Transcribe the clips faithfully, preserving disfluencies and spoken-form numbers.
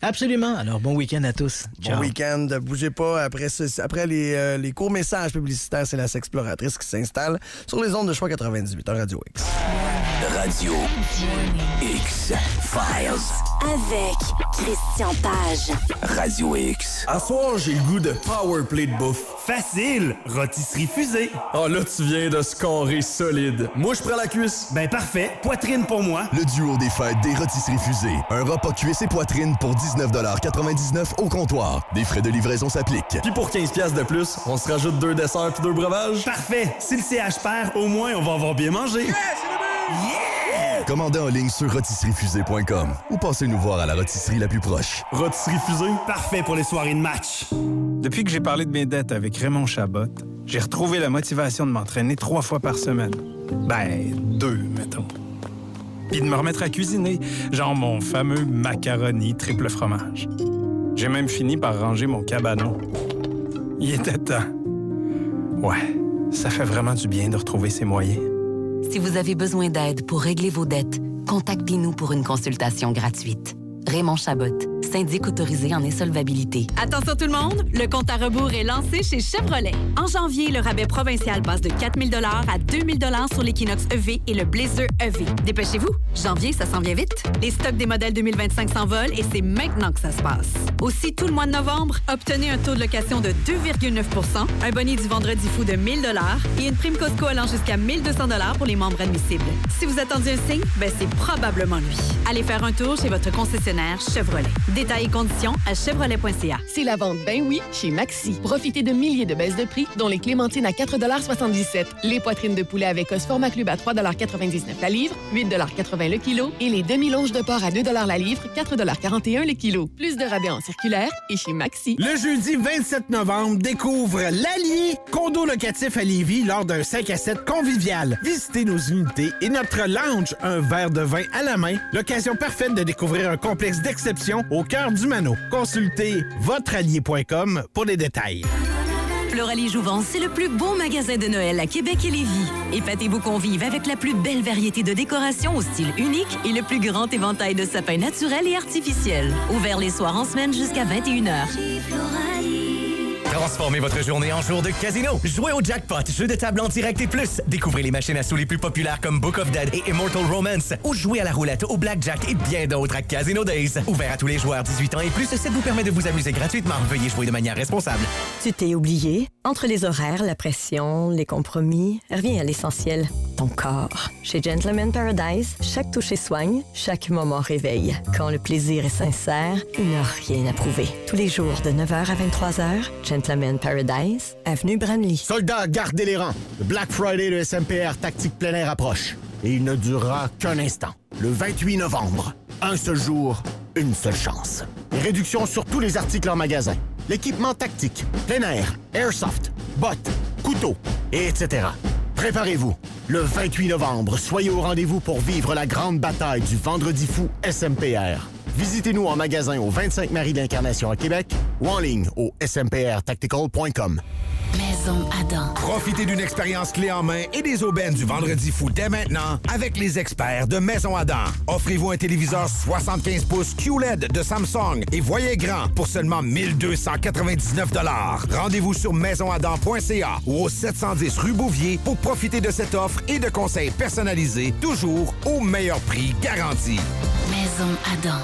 Absolument. Alors, bon week-end à tous. Ciao. Bon week-end. Bougez pas. Après, ce, après les, euh, les courts messages publicitaires, c'est la Sexploratrice qui s'installe sur les ondes de Choix quatre-vingt-dix-huit à Radio X. Radio X-Files. Avec Christian Page. Radio X. À soir, j'ai le goût de power play de bouffe. Facile! Rôtisserie Fusée. Oh là, tu viens de scorer solide. Moi, je prends la cuisse. Ben parfait. Poitrine pour moi. Le duo des fêtes des Rôtisseries Fusées. Un repas cuisse et poitrine pour dix-neuf quatre-vingt-dix-neuf au comptoir. Des frais de livraison s'appliquent. Puis pour quinze piastres de plus, on se rajoute deux desserts puis deux breuvages. Parfait! Si le C H perd, au moins, on va avoir bien mangé. Yeah, c'est le but! Yeah! Commandez en ligne sur rôtisserie fusée point com ou passez nous voir à la rôtisserie la plus proche. Rôtisserie Fusée? Parfait pour les soirées de match. Depuis que j'ai parlé de mes dettes avec Raymond Chabot, j'ai retrouvé la motivation de m'entraîner trois fois par semaine. Ben, deux, mettons. Puis de me remettre à cuisiner, genre mon fameux macaroni triple fromage. J'ai même fini par ranger mon cabanon. Il était temps. Ouais, ça fait vraiment du bien de retrouver ses moyens. Si vous avez besoin d'aide pour régler vos dettes, contactez-nous pour une consultation gratuite. Raymond Chabot, syndic autorisé en insolvabilité. Attention tout le monde, le compte à rebours est lancé chez Chevrolet. En janvier, le rabais provincial passe de quatre mille dollars à deux mille dollars sur l'Equinox E V et le Blazer E V. Dépêchez-vous, janvier, ça s'en vient vite. Les stocks des modèles deux mille vingt-cinq s'envolent et c'est maintenant que ça se passe. Aussi, tout le mois de novembre, obtenez un taux de location de deux virgule neuf pour cent, un boni du vendredi fou de mille dollars et une prime Costco allant jusqu'à mille deux cents dollars pour les membres admissibles. Si vous attendiez un signe, ben c'est probablement lui. Allez faire un tour chez votre concessionnaire Chevrolet. Détails et conditions à chevrolet point c a. C'est la vente ben oui chez Maxi. Profitez de milliers de baisses de prix, dont les clémentines à quatre soixante-dix-sept, les poitrines de poulet avec os format club à trois quatre-vingt-dix-neuf la livre, huit quatre-vingts le kilo, et les demi-longes de porc à deux la livre, quatre quarante et un le kilo. Plus de rabais en circulaire et chez Maxi. Le jeudi vingt-sept novembre, découvre l'Allier, condo locatif à Lévis lors d'un cinq à sept convivial. Visitez nos unités et notre lounge, un verre de vin à la main. L'occasion parfaite de découvrir un complexe d'exception au cœur du Mano. Consultez votre allier point com pour les détails. Floralie Jouvence, c'est le plus beau magasin de Noël à Québec et Lévis. Épatez vos convives avec la plus belle variété de décorations au style unique et le plus grand éventail de sapins naturels et artificiels. Ouvert les soirs en semaine jusqu'à vingt et une heures. Transformez votre journée en jour de casino. Jouez au jackpot, jeu de table en direct et plus. Découvrez les machines à sous les plus populaires comme Book of Dead et Immortal Romance. Ou jouez à la roulette, au blackjack et bien d'autres à Casino Days. Ouvert à tous les joueurs dix-huit ans et plus, ça vous permet de vous amuser gratuitement. Veuillez jouer de manière responsable. Tu t'es oublié? Entre les horaires, la pression, les compromis, reviens à l'essentiel, ton corps. Chez Gentleman Paradise, chaque toucher soigne, chaque moment réveille. Quand le plaisir est sincère, il n'y a rien à prouver. Tous les jours de neuf heures à vingt-trois heures, Gentleman Paradise, avenue Branly. Soldats, gardez les rangs. Le Black Friday de S M P R Tactique plein air approche. Et il ne durera qu'un instant. Le vingt-huit novembre. Un seul jour, une seule chance. Les réductions sur tous les articles en magasin. L'équipement tactique, plein air, airsoft, bottes, couteaux, et et cetera. Préparez-vous. Le vingt-huit novembre, soyez au rendez-vous pour vivre la grande bataille du Vendredi fou S M P R. Visitez-nous en magasin au vingt-cinq Marie de l'Incarnation à Québec ou en ligne au s m p r tactical point com. Maison Adam. Profitez d'une expérience clé en main et des aubaines du Vendredi fou dès maintenant avec les experts de Maison Adam. Offrez-vous un téléviseur soixante-quinze pouces Q L E D de Samsung et voyez grand pour seulement mille deux cent quatre-vingt-dix-neuf dollars. Rendez-vous sur maison adam point c a ou au sept cent dix rue Bouvier pour profiter de cette offre et de conseils personnalisés, toujours au meilleur prix garanti. Maison Adam.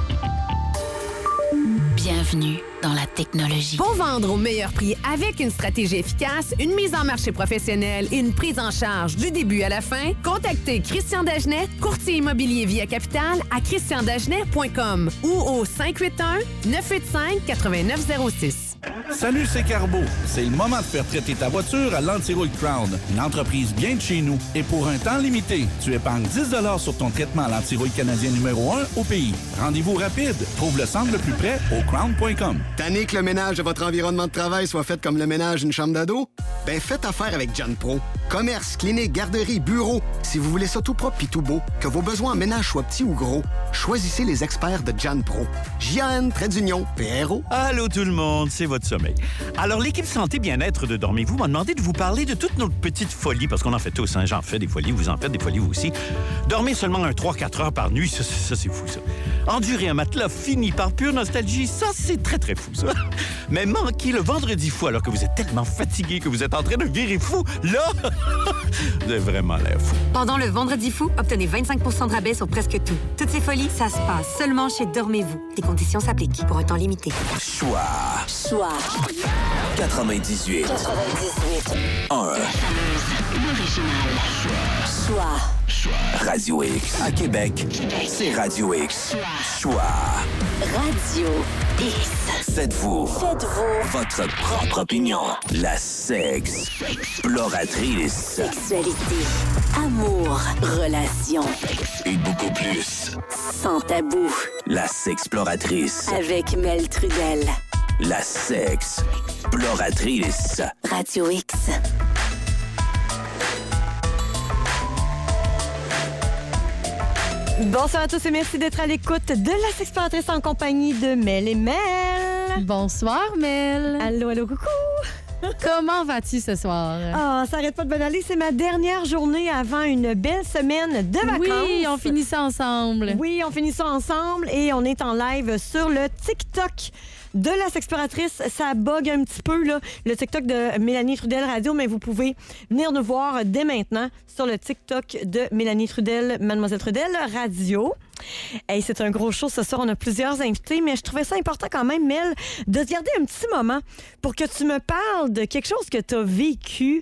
Bienvenue dans la technologie. Pour vendre au meilleur prix avec une stratégie efficace, une mise en marché professionnelle et une prise en charge du début à la fin, contactez Christian Dagenet, courtier immobilier Via Capital à christian dagenet point com ou au cinq huit un, neuf huit cinq, neuf neuf zéro six. Salut, c'est Carbo. C'est le moment de faire traiter ta voiture à l'Antirouille Crown, une entreprise bien de chez nous. Et pour un temps limité, tu épargnes dix dollars sur ton traitement à l'Antirouille canadien numéro un au pays. Rendez-vous rapide. Trouve le centre le plus près au crown point com. Tanné que le ménage de votre environnement de travail soit fait comme le ménage d'une chambre d'ado? Ben, faites affaire avec John Pro. Commerce, clinique, garderie, bureau. Si vous voulez ça tout propre pis tout beau, que vos besoins en ménage soient petits ou gros, choisissez les experts de John Pro. J A N, trait d'union, P R O. Allô tout le monde, c'est votre sommeil. Alors, l'équipe Santé Bien-être de Dormez-vous m'a demandé de vous parler de toutes nos petites folies, parce qu'on en fait tous, hein? J'en fais des folies, vous en faites des folies vous aussi. Dormez seulement un trois à quatre heures par nuit, ça, ça c'est fou ça. Endurer un matelas fini par pure nostalgie, ça, c'est très, très fou, ça. Mais manquer le vendredi fou alors que vous êtes tellement fatigué que vous êtes en train de virer fou, là, vous avez vraiment l'air fou. Pendant le vendredi fou, obtenez vingt-cinq pour cent de rabais sur presque tout. Toutes ces folies, ça se passe seulement chez Dormez-vous. Les conditions s'appliquent pour un temps limité. Choix. Choix. quatre-vingt-dix-huit. quatre-vingt-dix-huit. un. L'original. Choix. Radio X. À Québec, c'est Radio X. Choix. Radio X. Faites-vous. Faites-vous. Votre propre opinion. La sexploratrice. Sexualité. Amour. Relations. Et beaucoup plus. Sans tabou. La sexploratrice. Avec Mel Trudel. La sexploratrice. Radio X. Bonsoir à tous et merci d'être à l'écoute de la Sexploratrice en compagnie de Mel et Mel. Bonsoir, Mel. Allô, allô, coucou. Comment vas-tu ce soir? Ah, ça arrête pas de bonne aller. C'est ma dernière journée avant une belle semaine de vacances. Oui, on finit ça ensemble. Oui, on finit ça ensemble et on est en live sur le TikTok de la Sexploratrice. Ça bug un petit peu, là, le TikTok de Mélanie Trudel Radio, mais vous pouvez venir nous voir dès maintenant sur le TikTok de Mélanie Trudel, Mademoiselle Trudel Radio. Hey, c'est un gros show ce soir. On a plusieurs invités, mais je trouvais ça important quand même, Mel, de te garder un petit moment pour que tu me parles de quelque chose que tu as vécu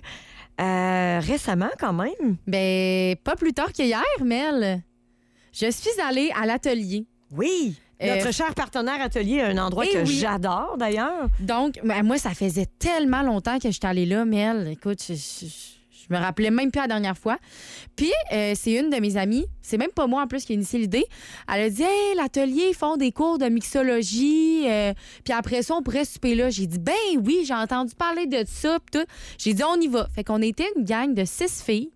euh, récemment quand même. Ben, pas plus tard qu'hier, Mel. Je suis allée à l'atelier. Oui. Notre Euh, cher partenaire atelier, un endroit Eh que oui. j'adore d'ailleurs. Donc, ben, moi, ça faisait tellement longtemps que j'étais allée là, Mel. Écoute, je, je, je me rappelais même plus la dernière fois. Puis, euh, c'est une de mes amies, c'est même pas moi en plus qui a initié l'idée. Elle a dit, hey, l'atelier, ils font des cours de mixologie. euh, puis après ça, on pourrait souper là. J'ai dit, ben oui, j'ai entendu parler de ça. Pis tout. J'ai dit, on y va. Fait qu'on était une gang de six filles.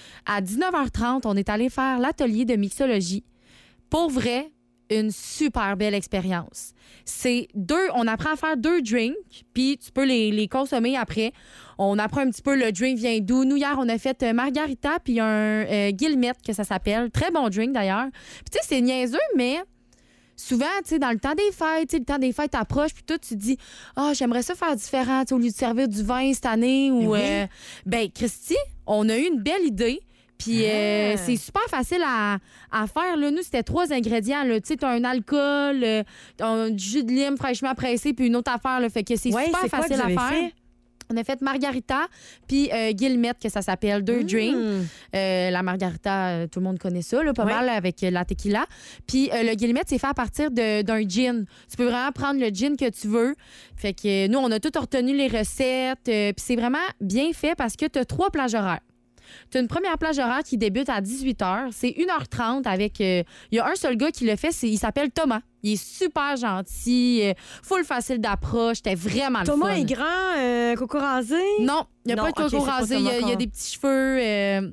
À dix-neuf heures trente, on est allé faire l'atelier de mixologie. Pour vrai, une super belle expérience. C'est deux, on apprend à faire deux drinks, puis tu peux les, les consommer après. On apprend un petit peu le drink vient d'où. Nous, hier, on a fait euh, margarita puis un euh, Guillemette, que ça s'appelle. Très bon drink, d'ailleurs. Puis tu sais, c'est niaiseux, mais souvent, tu sais, dans le temps des fêtes, tu sais, le temps des fêtes approche, puis toi, tu te dis, ah, oh, j'aimerais ça faire différent, tu sais, au lieu de servir du vin cette année. Ou, Oui. euh, ben, Christy, on a eu une belle idée. Puis euh, Ah. c'est super facile à, à faire. Là. Nous, c'était trois ingrédients. Tu sais, t'as un alcool, euh, un jus de lime fraîchement pressé, puis une autre affaire. Là. Fait que c'est Ouais, super c'est quoi facile que vous à avez faire. fait? On a fait margarita, puis euh, Guillemette, que ça s'appelle, deux Mmh. drinks. Euh, la margarita, euh, tout le monde connaît ça, là, pas Ouais. mal, avec euh, la tequila. Puis euh, le Guillemette, c'est fait à partir de- d'un gin. Tu peux vraiment prendre le gin que tu veux. Fait que euh, nous, on a tout retenu les recettes. euh, puis c'est vraiment bien fait parce que tu as trois plages horaires. Tu as une première plage horaire qui débute à dix-huit heures. C'est une heure trente avec... Il euh, y a un seul gars qui le fait, c'est, il s'appelle Thomas. Il est super gentil, euh, full facile d'approche. C'était vraiment Thomas le fun. est grand, euh, coco rasé? Non, il n'y a Non, pas de ok, coco c'est pas rasé. Il y, a- Thomas il y a encore. des petits cheveux. euh,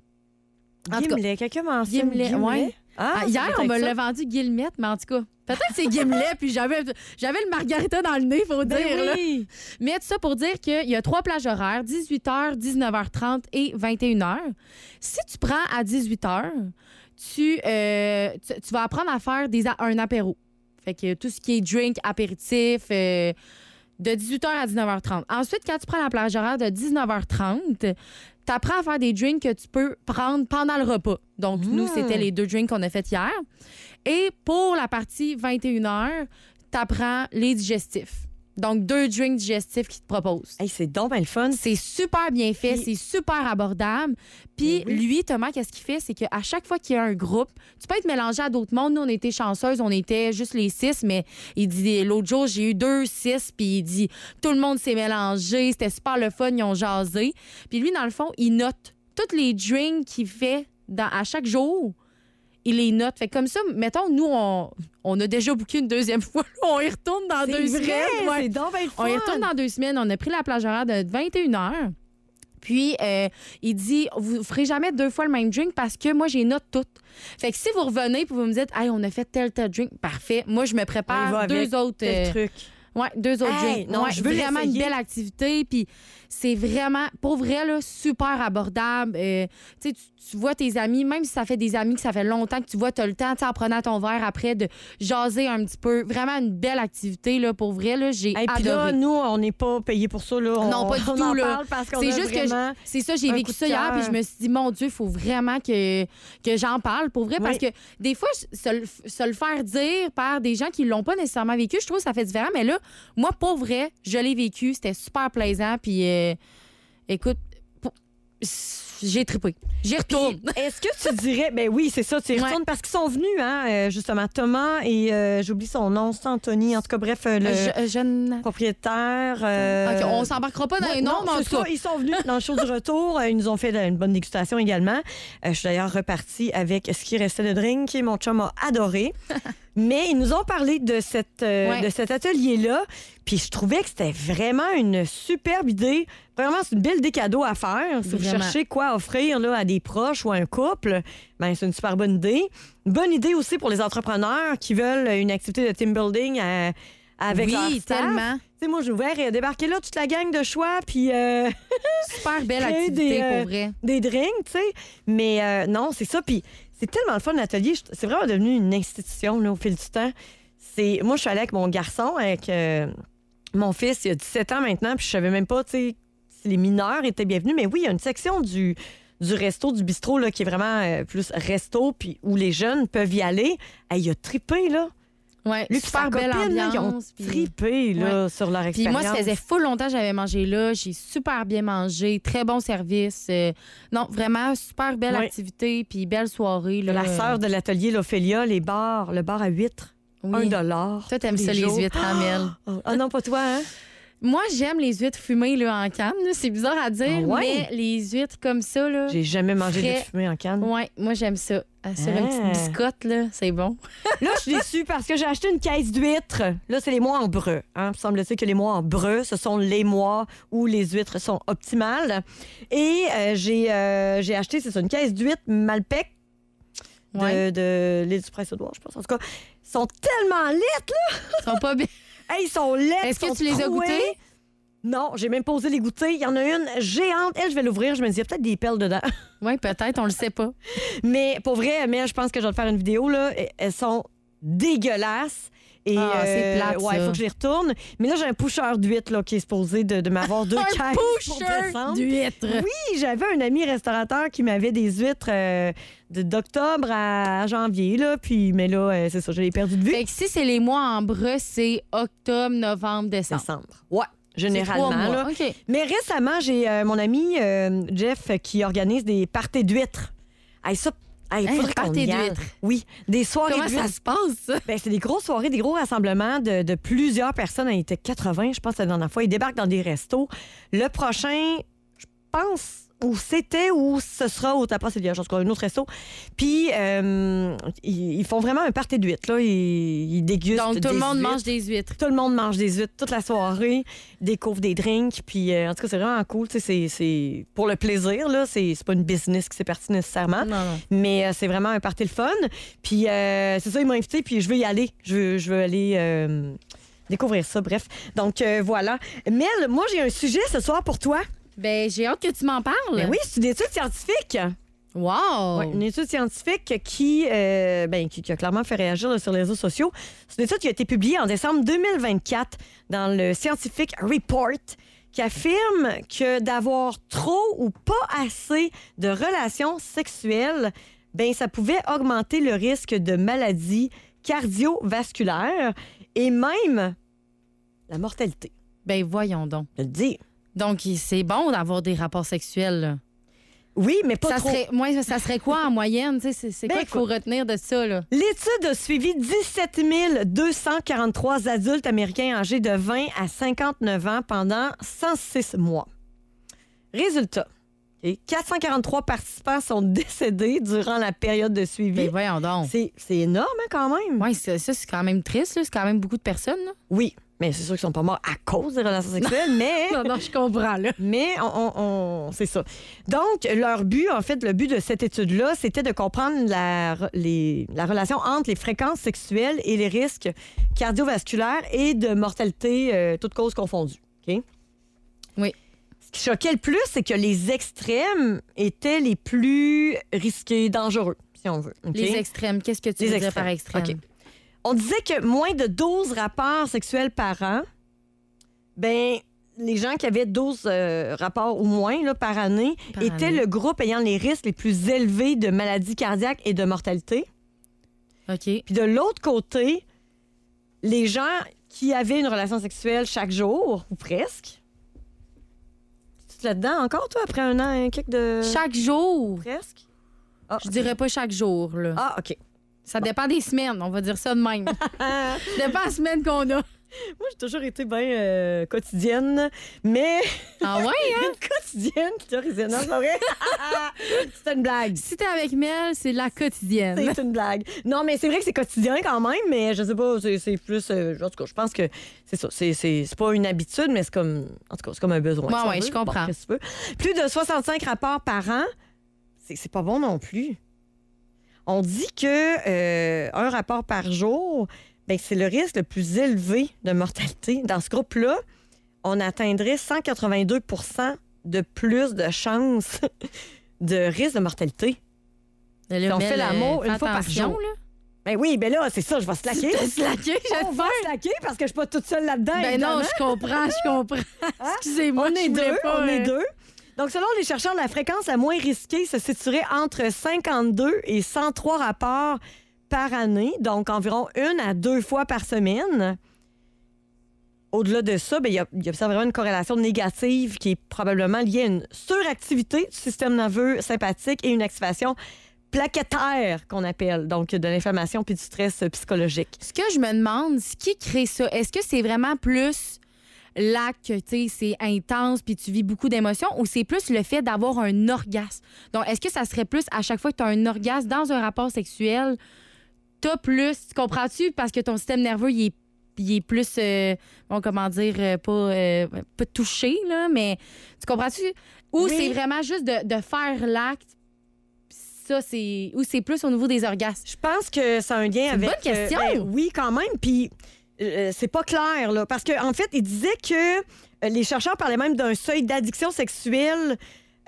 en tout cas, Gimlet, quelqu'un mentionne Gimlet, Gimlet. ouais. Ah, Ah, ça hier, doit on être me ça. l'a vendu Guillemette, mais en tout cas, peut-être que c'est Gimlet, puis j'avais, j'avais le margarita dans le nez, faut Ben dire. là. oui. Mais tout ça pour dire qu'il y a trois plages horaires, dix-huit heures, dix-neuf heures trente et vingt et une heures. Si tu prends à dix-huit heures, tu, euh, tu, tu vas apprendre à faire des, a- un apéro. Fait que tout ce qui est drink, apéritif, euh, de dix-huit heures à dix-neuf heures trente. Ensuite, quand tu prends la plage horaire de dix-neuf heures trente, tu apprends à faire des drinks que tu peux prendre pendant le repas. Donc, Mmh. nous, c'était les deux drinks qu'on a fait hier. Et pour la partie vingt et une heures, tu apprends les digestifs. Donc, deux drinks digestifs qu'ils te proposent. Hey, c'est donc bien le fun. C'est super bien fait, Puis- c'est super abordable. Puis Ben oui. lui, Thomas, qu'est-ce qu'il fait? C'est qu'à chaque fois qu'il y a un groupe, tu peux être mélangé à d'autres mondes. Nous, on était chanceuses, on était juste les six, mais il dit, l'autre jour, j'ai eu deux, six, puis il dit, tout le monde s'est mélangé, c'était super le fun, ils ont jasé. Puis lui, dans le fond, il note tous les drinks qu'il fait dans, à chaque jour. Il les note. Fait que comme ça, mettons, nous, on, on a déjà booké une deuxième fois. On y retourne dans C'est deux vrai, semaines. Ouais. c'est donc bien le On y fun. retourne dans deux semaines. On a pris la plage horaire de vingt et une heures. Puis, euh, il dit, vous ferez jamais deux fois le même drink parce que moi, j'ai note toutes. Fait que si vous revenez et vous me dites, hey, on a fait tel, tel drink, parfait. Moi, je me On y va prépare avec deux autres. tel euh, truc. Oui, deux autres Hey, drinks. non, Ouais, je veux vraiment une l'essayer. belle activité. Puis c'est vraiment, pour vrai, là, super abordable. Euh, tu sais, tu tu vois tes amis, même si ça fait des amis que ça fait longtemps que tu vois, tu as le temps, tu sais, en prenant ton verre après, de jaser un petit peu. Vraiment une belle activité, là, pour vrai. Là, j'ai Et puis adoré. là, nous, on n'est pas payés pour ça. Là. On, Non, pas du on tout, en là. parle parce qu'on C'est a juste que vraiment je- c'est ça, j'ai un vécu coup de ça hier, cœur. puis je me suis dit, mon Dieu, il faut vraiment que, que j'en parle, pour vrai, parce Oui. que des fois, se, le- se le faire dire par des gens qui l'ont pas nécessairement vécu, je trouve que ça fait différent, mais là, moi, pour vrai, je l'ai vécu, c'était super plaisant, puis euh, écoute, pour- j'ai trippé. J'y retourne. Est-ce que tu dirais... Ben oui, c'est ça, tu y retournes parce qu'ils sont venus, hein, euh, justement, Thomas et euh, j'oublie son nom, c'est Anthony, en tout cas, bref, euh, le Je- jeune... propriétaire. euh, OK, on s'embarquera pas dans ouais, les noms, non, mais en c'est tout ça, cas. ils sont venus dans le show du retour. Euh, Ils nous ont fait une bonne dégustation également. Euh, je suis d'ailleurs repartie avec ce qui restait de drink et mon chum a adoré. Mais ils nous ont parlé de, cette, euh, Ouais. de cet atelier-là. Puis je trouvais que c'était vraiment une superbe idée. Vraiment, c'est une belle idée cadeau à faire. Si vous Vraiment. cherchez quoi offrir là, à des proches ou à un couple, ben, c'est une super bonne idée. Une bonne idée aussi pour les entrepreneurs qui veulent une activité de team building à- avec Oui, leur staff. tellement. Tu sais, moi, j'ai ouvert et débarqué là toute la gang de choix, puis... euh, Super belle créer activité, des, euh, pour vrai. Des drinks, tu sais. Mais euh, non, c'est ça. Puis c'est tellement le fun, l'atelier. Je- C'est vraiment devenu une institution là, au fil du temps. C'est... Moi, je suis allée avec mon garçon, avec euh, mon fils, il a dix-sept ans maintenant, puis je savais même pas, tu sais, si les mineurs étaient bienvenus. Mais oui, il y a une section du, du resto, du bistrot, là, qui est vraiment euh, plus resto, puis où les jeunes peuvent y aller. Hey, il a trippé, là. Ouais, Lui, super sa belle copine, là, ils ont ambiance. puis- trippé là, Ouais. sur leur Puis expérience. moi, ça faisait full longtemps que j'avais mangé là. J'ai super bien mangé. Très bon service. Euh, non, vraiment, super belle Ouais. activité. Puis belle soirée. Là. La sœur de l'atelier, l'Ophélia, les bars, le bar à huîtres, Oui. un dollar. Toi, t'aimes tous ça, les jours. huîtres, Amel. Ah ah non, pas toi, hein? Moi, j'aime les huîtres fumées là, en canne. là. C'est bizarre à dire, Ah ouais? mais les huîtres comme ça, là. J'ai jamais mangé Frais. de fumée en canne. Ouais, moi, j'aime ça. Ah, Sur une Ah. petite biscotte, là, c'est bon. Là, je suis déçue parce que j'ai acheté une caisse d'huîtres. Là, c'est les mois en breu. Hein? Il semble-t-il que les mois en breu, ce sont les mois où les huîtres sont optimales. Et euh, j'ai euh, j'ai acheté, c'est ça, une caisse d'huîtres Malpec de, Ouais. de l'île du Prince-Édouard, je pense. En tout cas, ils sont tellement laites, là! Ils sont pas bien. Hey, ils sont laites. Est-ce que sont tu les as trouées. goûtées? Non, j'ai même pas osé les goûter. Il y en a une géante. Elle, je vais l'ouvrir. Je me dis, il y a peut-être des perles dedans. Oui, peut-être, on le sait pas. Mais pour vrai, mais je pense que je vais te faire une vidéo. Là. Elles sont dégueulasses. Et Ah, c'est plate, ouais, il ça. faut que je les retourne. Mais là, j'ai un pusher d'huîtres là, qui est supposé de, de m'avoir deux Un caisses pour pusher décembre. d'huîtres. Oui, j'avais un ami restaurateur qui m'avait des huîtres euh, de- d'octobre à janvier. Là, puis, mais là, euh, c'est ça, je l'ai perdu de vue. Fait que si c'est les mois en breu, c'est octobre, novembre, décembre. Décembre. Ouais. C'est Généralement. trois mois. Là. OK. Mais récemment, j'ai euh, mon ami euh, Jeff qui organise des parties d'huîtres. Hey, ça, hey, Hey, faudrait qu'on party y aille. d'huîtres. Oui, des soirées Comment ça d'huîtres. se passe, ça? Ben, c'est des grosses soirées, des gros rassemblements de, de plusieurs personnes. Il était quatre-vingts, je pense, la dernière fois. Ils débarquent dans des restos. Le prochain, je pense, où c'était ou ce sera au Tapas et Liège, en tout cas, un autre resto. Puis, euh, ils, ils font vraiment un party d'huîtres. Là. Ils, ils dégustent. Donc, tout des le monde huîtres. mange des huîtres. Tout le monde mange des huîtres toute la soirée, découvre des drinks. Puis, euh, en tout cas, c'est vraiment cool. Tu sais, C'est, c'est pour le plaisir. Là. C'est, c'est pas une business qui s'est partie nécessairement. Non, non. Mais euh, c'est vraiment un party le fun. Puis, euh, c'est ça, ils m'ont invité. Puis, je veux y aller. Je veux, je veux aller euh, découvrir ça. Bref. Donc, euh, voilà. Mel, moi, j'ai un sujet ce soir pour toi. Ben, j'ai hâte que tu m'en parles. Ben oui, c'est une étude scientifique. Wow! Ouais, une étude scientifique qui, euh, ben, qui, qui a clairement fait réagir là, sur les réseaux sociaux. C'est une étude qui a été publiée en décembre deux mille vingt-quatre dans le Scientific Report qui affirme que d'avoir trop ou pas assez de relations sexuelles, ben, ça pouvait augmenter le risque de maladies cardiovasculaires et même la mortalité. Ben, voyons donc. Je le dis. Donc, il- c'est bon d'avoir des rapports sexuels, là. Oui, mais pas ça trop. Serait, moi, ça serait quoi en moyenne? Tu sais, C'est, c'est Ben, quoi qu'il faut retenir de ça? Là? L'étude a suivi dix-sept mille deux cent quarante-trois adultes américains âgés de vingt à cinquante-neuf ans pendant cent six mois. Résultat, ok, quatre cent quarante-trois participants sont décédés durant la période de suivi. Ben voyons donc. C'est, c'est énorme hein, quand même. Oui, ça, ça, c'est quand même triste. là. C'est quand même beaucoup de personnes. Là. Oui, Mais c'est sûr qu'ils sont pas morts à cause des relations sexuelles, mais... non, non, je comprends, là. Mais on, on, on, c'est ça. Donc, leur but, en fait, le but de cette étude-là, c'était de comprendre la, les, la relation entre les fréquences sexuelles et les risques cardiovasculaires et de mortalité, euh, toutes causes confondues. OK? Oui. Ce qui choquait le plus, c'est que les extrêmes étaient les plus risqués, dangereux, si on veut. Okay? Les extrêmes, qu'est-ce que tu les veux extrêmes. dire par extrême? Okay. On disait que moins de douze rapports sexuels par an, ben les gens qui avaient douze euh, rapports ou moins là, par année par étaient année. le groupe ayant les risques les plus élevés de maladies cardiaques et de mortalité. OK. Puis de l'autre côté, les gens qui avaient une relation sexuelle chaque jour, ou presque. Tu es là-dedans encore, toi, après un an, un kick de... Chaque jour? Presque. Ah, je dirais pas chaque jour, là. Ah, OK. Ça bon. dépend des semaines, on va dire ça de même. Ça dépend de la semaine qu'on a. Moi, j'ai toujours été bien euh, quotidienne, mais... Ah ouais, hein? Une quotidienne qui t'a raisonné, c'est vrai? C'est une blague. Si t'es avec Mel, c'est la quotidienne. C'est une blague. Non, mais c'est vrai que c'est quotidien quand même, mais je sais pas, c'est, c'est plus... Euh, en tout cas, je pense que c'est ça. C'est, c'est, c'est pas une habitude, mais c'est comme... En tout cas, c'est comme un besoin. Ouais, si ouais, je comprends. Bon, qu'est-ce que tu veux? Plus de soixante-cinq rapports par an, c'est, c'est pas bon non plus. On dit que euh, un rapport par jour, ben, c'est le risque le plus élevé de mortalité. Dans ce groupe-là, on atteindrait cent quatre-vingt-deux pour cent de plus de chances de risque de mortalité. Là, si on fait l'amour une fois par jour. Là. Ben oui, ben là, c'est ça, je vais slacker. Tu te slacker, je On va slacker parce que je suis pas toute seule là-dedans. Ben évidemment. non, je comprends, je comprends. Hein? Excusez-moi, on est je voulais deux, pas, on est euh... deux. Donc, selon les chercheurs, la fréquence la moins risquée se situerait entre cinquante-deux et cent trois rapports par année, donc environ une à deux fois par semaine. Au-delà de ça, bien, il y a, il y a vraiment une corrélation négative qui est probablement liée à une suractivité du système nerveux sympathique et une activation plaquettaire qu'on appelle, donc de l'inflammation puis du stress psychologique. Ce que je me demande, ce qui crée ça, est-ce que c'est vraiment plus... l'acte, tu sais, c'est intense puis tu vis beaucoup d'émotions ou c'est plus le fait d'avoir un orgasme? Donc, est-ce que ça serait plus à chaque fois que tu as un orgasme dans un rapport sexuel, t'as plus, comprends-tu? Parce que ton système nerveux, il est, il est plus, euh, bon, comment dire, euh, pas, euh, pas touché, là, mais tu comprends-tu? Ou oui. c'est vraiment juste de, de faire l'acte, ça, c'est... Ou c'est plus au niveau des orgasmes? Je pense que ça a un lien c'est avec... une bonne question! Euh, ben, oui, quand même, puis... Euh, c'est pas clair, là. Parce qu'en en fait, il disait que euh, les chercheurs parlaient même d'un seuil d'addiction sexuelle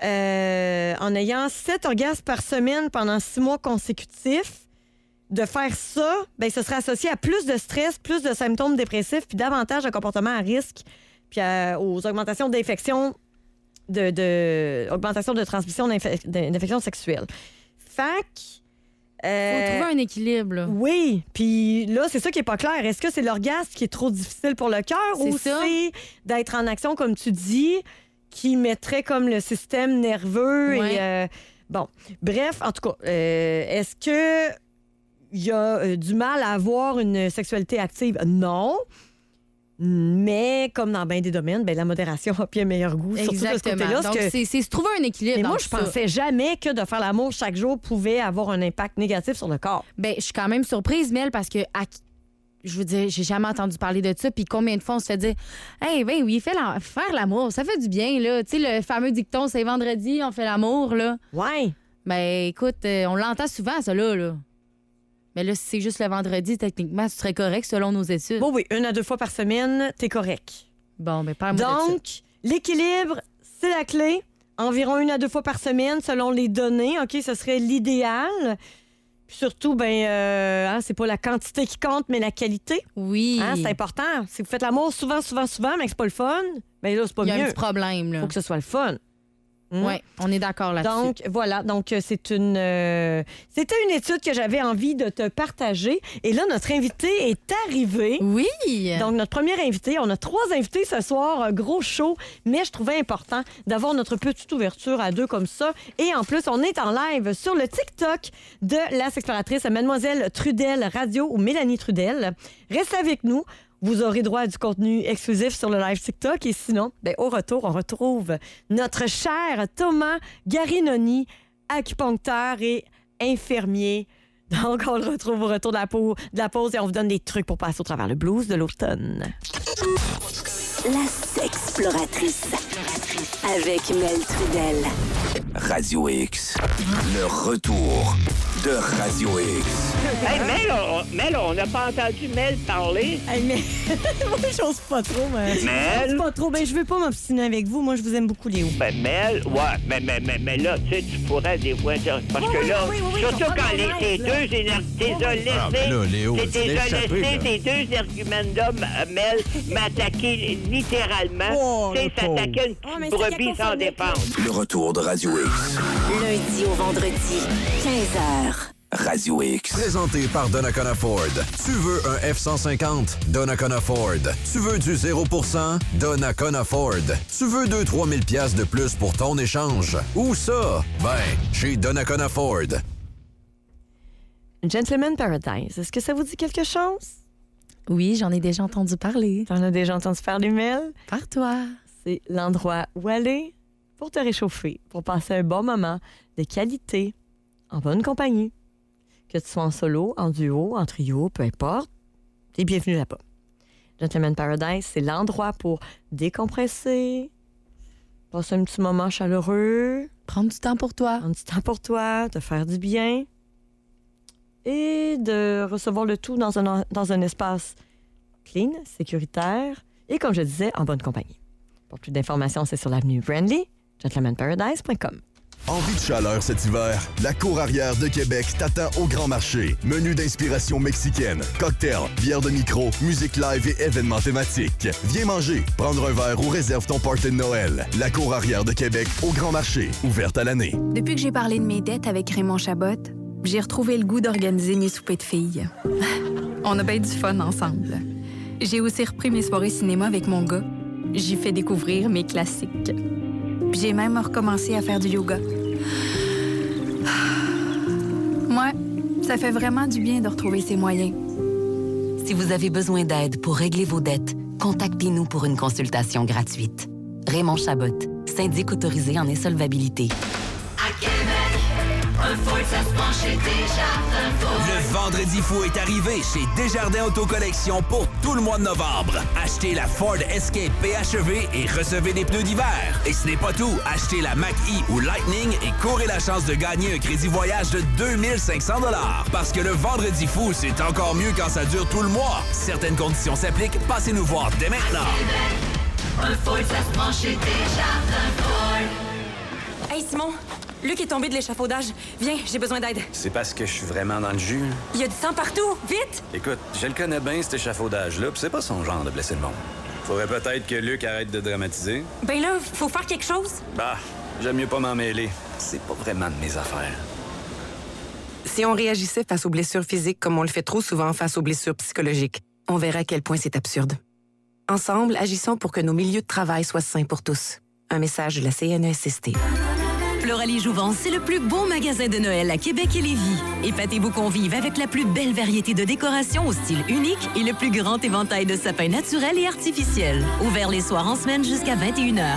euh, en ayant sept orgasmes par semaine pendant six mois consécutifs. De faire ça, ben, ce serait associé à plus de stress, plus de symptômes dépressifs, puis davantage de comportements à risque, puis à, aux augmentations d'infections, de, de, augmentation de transmission d'inf- d'infections sexuelles. Fait que Euh, faut trouver un équilibre. Là. Oui, puis là, c'est ça qui est pas clair. Est-ce que c'est l'orgasme qui est trop difficile pour le cœur ou ça. c'est d'être en action, comme tu dis, qui mettrait comme le système nerveux ouais. et... Euh, bon, bref, en tout cas, euh, est-ce que il y a euh, du mal à avoir une sexualité active? Non. Mais comme dans bien des domaines, ben, la modération a bien meilleur goût. Exactement. Surtout de ce côté-là. Donc, que... c'est, c'est se trouver un équilibre. Mais dans moi, tout je ça. pensais jamais que de faire l'amour chaque jour pouvait avoir un impact négatif sur le corps. Ben, je suis quand même surprise, Mel, parce que à... je veux dire, j'ai jamais entendu parler de ça. Puis combien de fois on se fait dire, hey, ben oui, fait la... faire l'amour, ça fait du bien, là. Tu sais, le fameux dicton, c'est vendredi, on fait l'amour, là. Ouais. Ben, écoute, euh, on l'entend souvent, ça, là, là. Mais là, si c'est juste le vendredi, techniquement, tu serais correct selon nos études. Bon, oui, une à deux fois par semaine, t'es correct. Bon, mais parle-moi de ça. Donc, l'équilibre, c'est la clé. Environ une à deux fois par semaine, selon les données. OK, ce serait l'idéal. Puis surtout, ben, euh, hein, c'est pas la quantité qui compte, mais la qualité. Oui. Hein, c'est important. Si vous faites l'amour souvent, souvent, souvent, mais que c'est pas le fun, ben là, c'est pas mieux. Il y a un petit problème, là. Faut que ce soit le fun. Mmh. Oui, on est d'accord là-dessus. Donc, voilà. Donc, c'est une... Euh, c'était une étude que j'avais envie de te partager. Et là, notre invité est arrivé. Oui! Donc, notre premier invité, on a trois invités ce soir, un gros show, mais je trouvais important d'avoir notre petite ouverture à deux comme ça. Et en plus, on est en live sur le TikTok de la sexploratrice Mademoiselle Trudel Radio ou Mélanie Trudel. Restez avec nous. Vous aurez droit à du contenu exclusif sur le live TikTok. Et sinon, ben, au retour, on retrouve notre cher Thomas Garinoni, acupuncteur et infirmier. Donc, on le retrouve au retour de la, pause, de la pause et on vous donne des trucs pour passer au travers le blues de l'automne. La sexploratrice. Avec Mel Trudel. Radio X. Le retour de Radio X. Hey, Mel, on, Mel, on n'a pas entendu Mel parler. Hey, mais moi, j'ose pas trop, mais... Mel? J'ose pas trop, mais je veux pas m'obstiner avec vous. Moi, je vous aime beaucoup, Léo. Ben, Mel, ouais, mais, mais, mais, mais là, tu sais, tu pourrais des fois dire... Parce oui, que oui, là, oui, oui, oui, surtout quand les, arrête, les là. deux énergies... T'es Oui, oui. laissés, Ah, ben là, Léo, t'es tu l'as déjà échappé, laissé là. tes deux argumendums, euh, Mel, m'attaquer littéralement. Oh, tu sais, le pauvre. s'attaquer une Ah, mais petite c'est brebis sans cacophonie. défense. Le retour de Radio X. Lundi au vendredi, quinze heures. Radio X. Présenté par Donnacona Ford. Tu veux un F cent cinquante? Donnacona Ford. Tu veux du zéro pour cent? Donnacona Ford. Tu veux deux à trois mille piastres de plus pour ton échange? Où ça? Ben, chez Donnacona Ford. Gentleman Paradise, est-ce que ça vous dit quelque chose? Oui, j'en ai déjà entendu parler. T'en as déjà entendu parler, Mel? Par toi. C'est l'endroit où aller pour te réchauffer, pour passer un bon moment de qualité, en bonne compagnie. Que tu sois en solo, en duo, en trio, peu importe, t'es bienvenu là-bas. Gentleman Paradise, c'est l'endroit pour décompresser, passer un petit moment chaleureux, Prendre du temps pour toi. prendre du temps pour toi, te faire du bien et de recevoir le tout dans un, dans un espace clean, sécuritaire et, comme je disais, en bonne compagnie. Pour plus d'informations, c'est sur l'avenue Brandley, gentleman paradise point com. Envie de chaleur cet hiver? La Cour arrière de Québec t'attend au Grand Marché. Menu d'inspiration mexicaine, cocktails, bière de micro, musique live et événements thématiques. Viens manger, prendre un verre ou réserve ton party de Noël. La Cour arrière de Québec au Grand Marché, ouverte à l'année. Depuis que j'ai parlé de mes dettes avec Raymond Chabot, j'ai retrouvé le goût d'organiser mes soupers de filles. On a bien du fun ensemble. J'ai aussi repris mes soirées cinéma avec mon gars. J'y fais découvrir mes classiques. Puis j'ai même recommencé à faire du yoga. Moi, ça fait vraiment du bien de retrouver ses moyens. Si vous avez besoin d'aide pour régler vos dettes, contactez-nous pour une consultation gratuite. Raymond Chabot, syndic autorisé en insolvabilité. À Québec, un Ford, ça se penche chez Desjardins Ford. Le vendredi fou est arrivé chez Desjardins Auto-Collection pour tout le mois de novembre. Achetez la Ford Escape P H E V et recevez des pneus d'hiver. Et ce n'est pas tout. Achetez la Mach-E ou Lightning et courez la chance de gagner un crédit voyage de deux mille cinq cents dollars. Parce que le vendredi fou, c'est encore mieux quand ça dure tout le mois. Certaines conditions s'appliquent. Passez nous voir dès maintenant. Un Ford, ça se penche chez Desjardins Ford. Hey Simon, Luc est tombé de l'échafaudage. Viens, j'ai besoin d'aide. C'est parce que je suis vraiment dans le jus. Il y a du sang partout. Vite! Écoute, je le connais bien, cet échafaudage-là, puis c'est pas son genre de blesser le monde. Faudrait peut-être que Luc arrête de dramatiser. Ben là, faut faire quelque chose. Bah, j'aime mieux pas m'en mêler. C'est pas vraiment de mes affaires. Si on réagissait face aux blessures physiques comme on le fait trop souvent face aux blessures psychologiques, on verrait à quel point c'est absurde. Ensemble, agissons pour que nos milieux de travail soient sains pour tous. Un message de la C N E S S T. Floralie Jouvence, c'est le plus beau magasin de Noël à Québec et Lévis. Épatez vos convives avec la plus belle variété de décorations au style unique et le plus grand éventail de sapins naturels et artificiels. Ouvert les soirs en semaine jusqu'à vingt et une heures.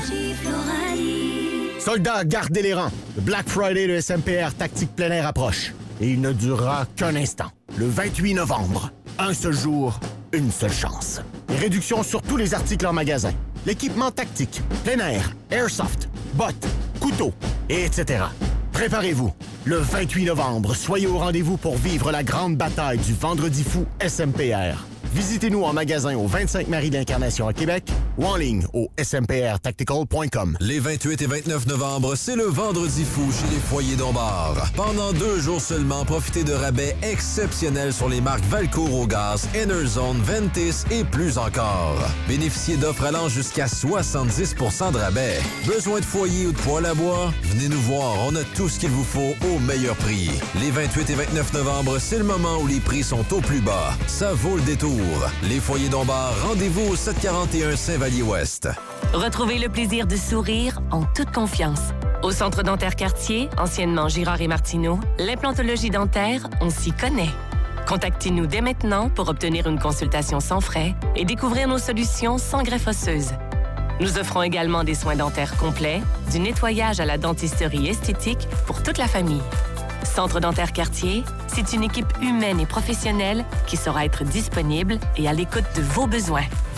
Soldats, gardez les rangs. Le Black Friday de S M P R Tactique plein air approche. Et il ne durera qu'un instant. Le vingt-huit novembre. Un seul jour, une seule chance. Les réductions sur tous les articles en magasin. L'équipement tactique, plein air, airsoft, bottes, couteaux, et cetera. Préparez-vous. Le vingt-huit novembre, soyez au rendez-vous pour vivre la grande bataille du Vendredi fou S M P R. Visitez-nous en magasin au vingt-cinq Marie d'Incarnation à Québec ou en ligne au s m p r tactical point com. Les vingt-huit et vingt-neuf novembre, c'est le Vendredi fou chez les Foyers Dombard. Pendant deux jours seulement, profitez de rabais exceptionnels sur les marques Valcourt au gaz, Enerzone, Ventis et plus encore. Bénéficiez d'offres allant jusqu'à soixante-dix pour cent de rabais. Besoin de foyer ou de poêle à bois? Venez nous voir, on a tout ce qu'il vous faut au meilleur prix. Les vingt-huit et vingt-neuf novembre, c'est le moment où les prix sont au plus bas. Ça vaut le détour. Les Foyers Dombard, rendez-vous au sept cent quarante et un Saint-Vallier-Ouest. Retrouvez le plaisir de sourire en toute confiance. Au Centre dentaire Cartier, anciennement Girard et Martineau, l'implantologie dentaire, on s'y connaît. Contactez-nous dès maintenant pour obtenir une consultation sans frais et découvrir nos solutions sans greffe osseuse. Nous offrons également des soins dentaires complets, du nettoyage à la dentisterie esthétique pour toute la famille. Centre dentaire Cartier, c'est une équipe humaine et professionnelle qui saura être disponible et à l'écoute de vos besoins.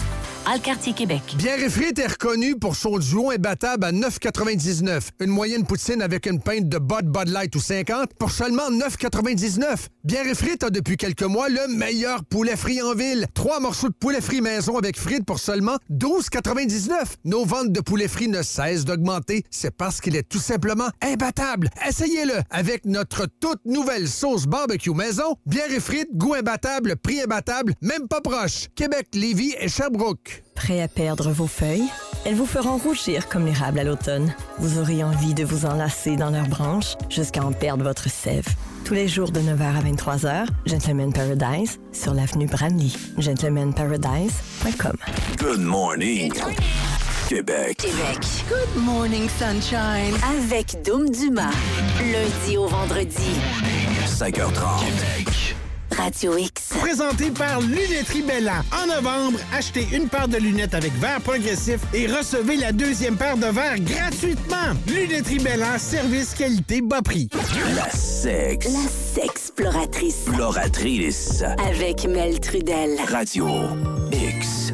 Alcartier Québec. Bière Frites est reconnu pour son duo imbattable à neuf quatre-vingt-dix-neuf. Une moyenne poutine avec une pinte de Bud Bud Light ou cinquante pour seulement neuf quatre-vingt-dix-neuf. Bière Frites a depuis quelques mois le meilleur poulet frit en ville. Trois morceaux de poulet frit maison avec frites pour seulement douze quatre-vingt-dix-neuf. Nos ventes de poulet frit ne cessent d'augmenter. C'est parce qu'il est tout simplement imbattable. Essayez-le avec notre toute nouvelle sauce barbecue maison. Bière et frites, goût imbattable, prix imbattable, même pas proche. Québec, Lévis et Sherbrooke. Prêt à perdre vos feuilles? Elles vous feront rougir comme l'érable à l'automne. Vous aurez envie de vous enlacer dans leurs branches jusqu'à en perdre votre sève. Tous les jours de neuf heures à vingt-trois heures, Gentleman Paradise sur l'avenue Branly. gentleman paradise point com. Good morning. Québec. Québec. Good morning, sunshine. Avec Dom Dumas. Lundi au vendredi. cinq heures trente. Québec. Radio X. Présenté par Lunetterie Bellan. En novembre, achetez une paire de lunettes avec verre progressif et recevez la deuxième paire de verres gratuitement. Lunetterie Bellan, service qualité bas prix. La sexe. La sexploratrice. Exploratrice. Avec Mel Trudel. Radio X.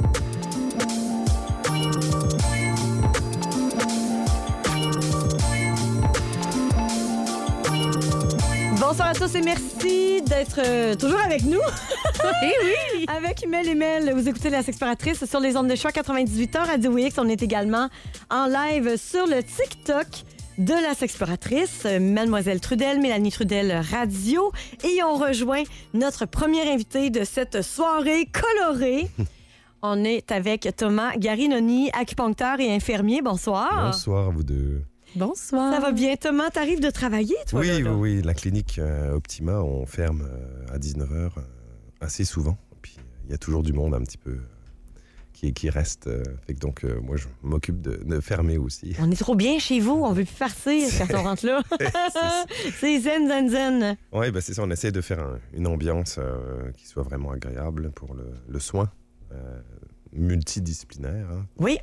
Bonsoir à tous et merci d'être euh, toujours avec nous. Eh oui! Avec Mel et Mel, vous écoutez La Sexploratrice sur les ondes de choix quatre-vingt-dix-huit ans Radio X. On est également en live sur le TikTok de La Sexploratrice, Mademoiselle Trudel, Mélanie Trudel Radio. Et on rejoint notre premier invité de cette soirée colorée. On est avec Thomas Garinoni, acupuncteur et infirmier. Bonsoir. Bonsoir à vous deux. Bonsoir. Ça va bien, Thomas? T'arrives de travailler, toi? Oui, là, là? oui, oui. La clinique euh, Optima, on ferme euh, à dix-neuf heures euh, assez souvent. Puis il y a toujours du monde un petit peu euh, qui, qui reste. Euh, fait que donc, euh, moi, je m'occupe de, de fermer aussi. On est trop bien chez vous. On veut plus partir quand on rentre là. C'est zen, zen, zen. Oui, ben, c'est ça. On essaie de faire un, une ambiance euh, qui soit vraiment agréable pour le, le soin euh, multidisciplinaire. Hein. Oui.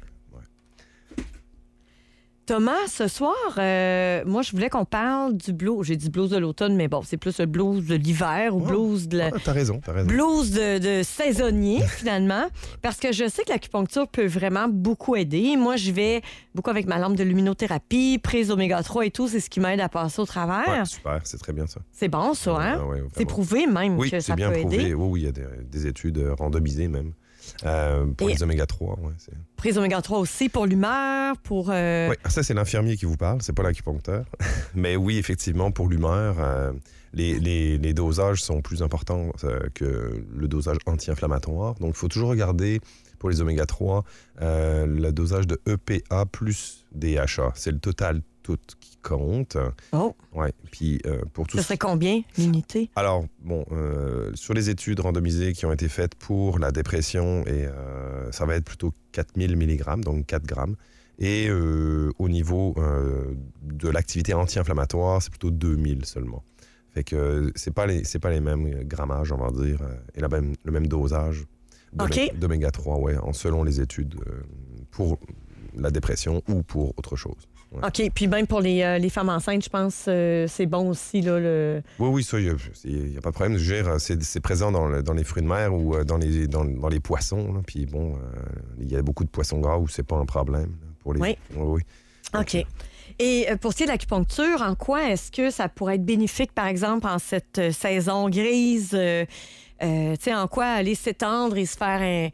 Thomas, ce soir, euh, moi, je voulais qu'on parle du blues. J'ai dit blues de l'automne, mais bon, c'est plus le blues de l'hiver ou oh. blues de la... Ah, t'as raison, t'as raison. Blues de, de saisonnier, finalement. Parce que je sais que l'acupuncture peut vraiment beaucoup aider. Moi, je vais beaucoup avec ma lampe de luminothérapie, prise oméga trois et tout. C'est ce qui m'aide à passer au travers. Ouais, super, c'est très bien ça. C'est bon, ça, hein? Ah, ouais, c'est prouvé même oui, que ça bien peut prouvé. aider. Oui, oui, il y a des, des études randomisées même. Euh, pour et les oméga trois, ouais, c'est... Prise oméga trois aussi pour l'humeur, pour... Euh... Oui, ça, c'est l'infirmier qui vous parle, c'est pas l'acupuncteur. Mais oui, effectivement, pour l'humeur, euh, les, les, les dosages sont plus importants euh, que le dosage anti-inflammatoire. Donc, il faut toujours regarder, pour les oméga trois, euh, le dosage de E P A plus D H A. C'est le total tout qui compte. Oh! Ouais, puis euh, pour tout... Ça serait combien, l'unité? Alors, bon, euh, sur les études randomisées qui ont été faites pour la dépression, et, euh, ça va être plutôt quatre mille milligrammes, donc quatre grammes. Et euh, au niveau euh, de l'activité anti-inflammatoire, c'est plutôt deux mille seulement. Fait que c'est pas les, c'est pas les mêmes grammages, on va dire, euh, et la même, le même dosage okay. d'oméga trois, ouais, en, selon les études euh, pour la dépression ou pour autre chose. Ouais. OK. Puis même pour les, euh, les femmes enceintes, je pense euh, c'est bon aussi. Là, le... Oui, oui, ça, il n'y a, a pas de problème. Je veux dire, c'est, c'est présent dans, le, dans les fruits de mer ou euh, dans, les, dans, dans les poissons. Là. Puis bon, il euh, y a beaucoup de poissons gras où c'est pas un problème. Là, pour les... Oui. Oui, oui. OK. Donc, et pour ce qui est de l'acupuncture, en quoi est-ce que ça pourrait être bénéfique, par exemple, en cette euh, saison grise? Euh, euh, tu sais, en quoi aller s'étendre et se faire un...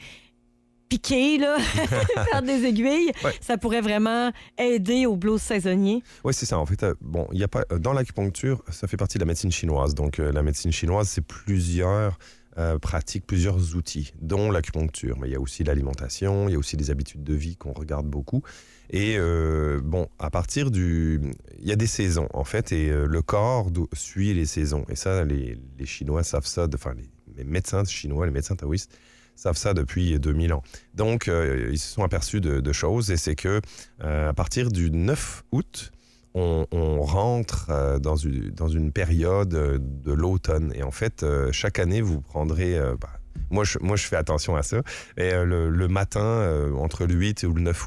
piquer, là, faire des aiguilles, ouais. Ça pourrait vraiment aider au blues saisonnier. Oui, c'est ça. En fait, euh, bon, il y a pas dans l'acupuncture, ça fait partie de la médecine chinoise. Donc, euh, la médecine chinoise, c'est plusieurs euh, pratiques, plusieurs outils, dont l'acupuncture. Mais il y a aussi l'alimentation, il y a aussi les habitudes de vie qu'on regarde beaucoup. Et euh, bon, à partir du... Il y a des saisons, en fait, et euh, le corps suit les saisons. Et ça, les, les Chinois savent ça, enfin, les, les médecins chinois, les médecins taoïstes, savent ça depuis deux mille ans. Donc, euh, ils se sont aperçus de, de choses, et c'est que euh, à partir du neuf août, on, on rentre euh, dans, une, dans une période de l'automne. Et en fait, euh, chaque année, vous prendrez... Euh, bah, moi, je, moi, je fais attention à ça. Et euh, le, le matin, euh, entre le huit et le neuf août,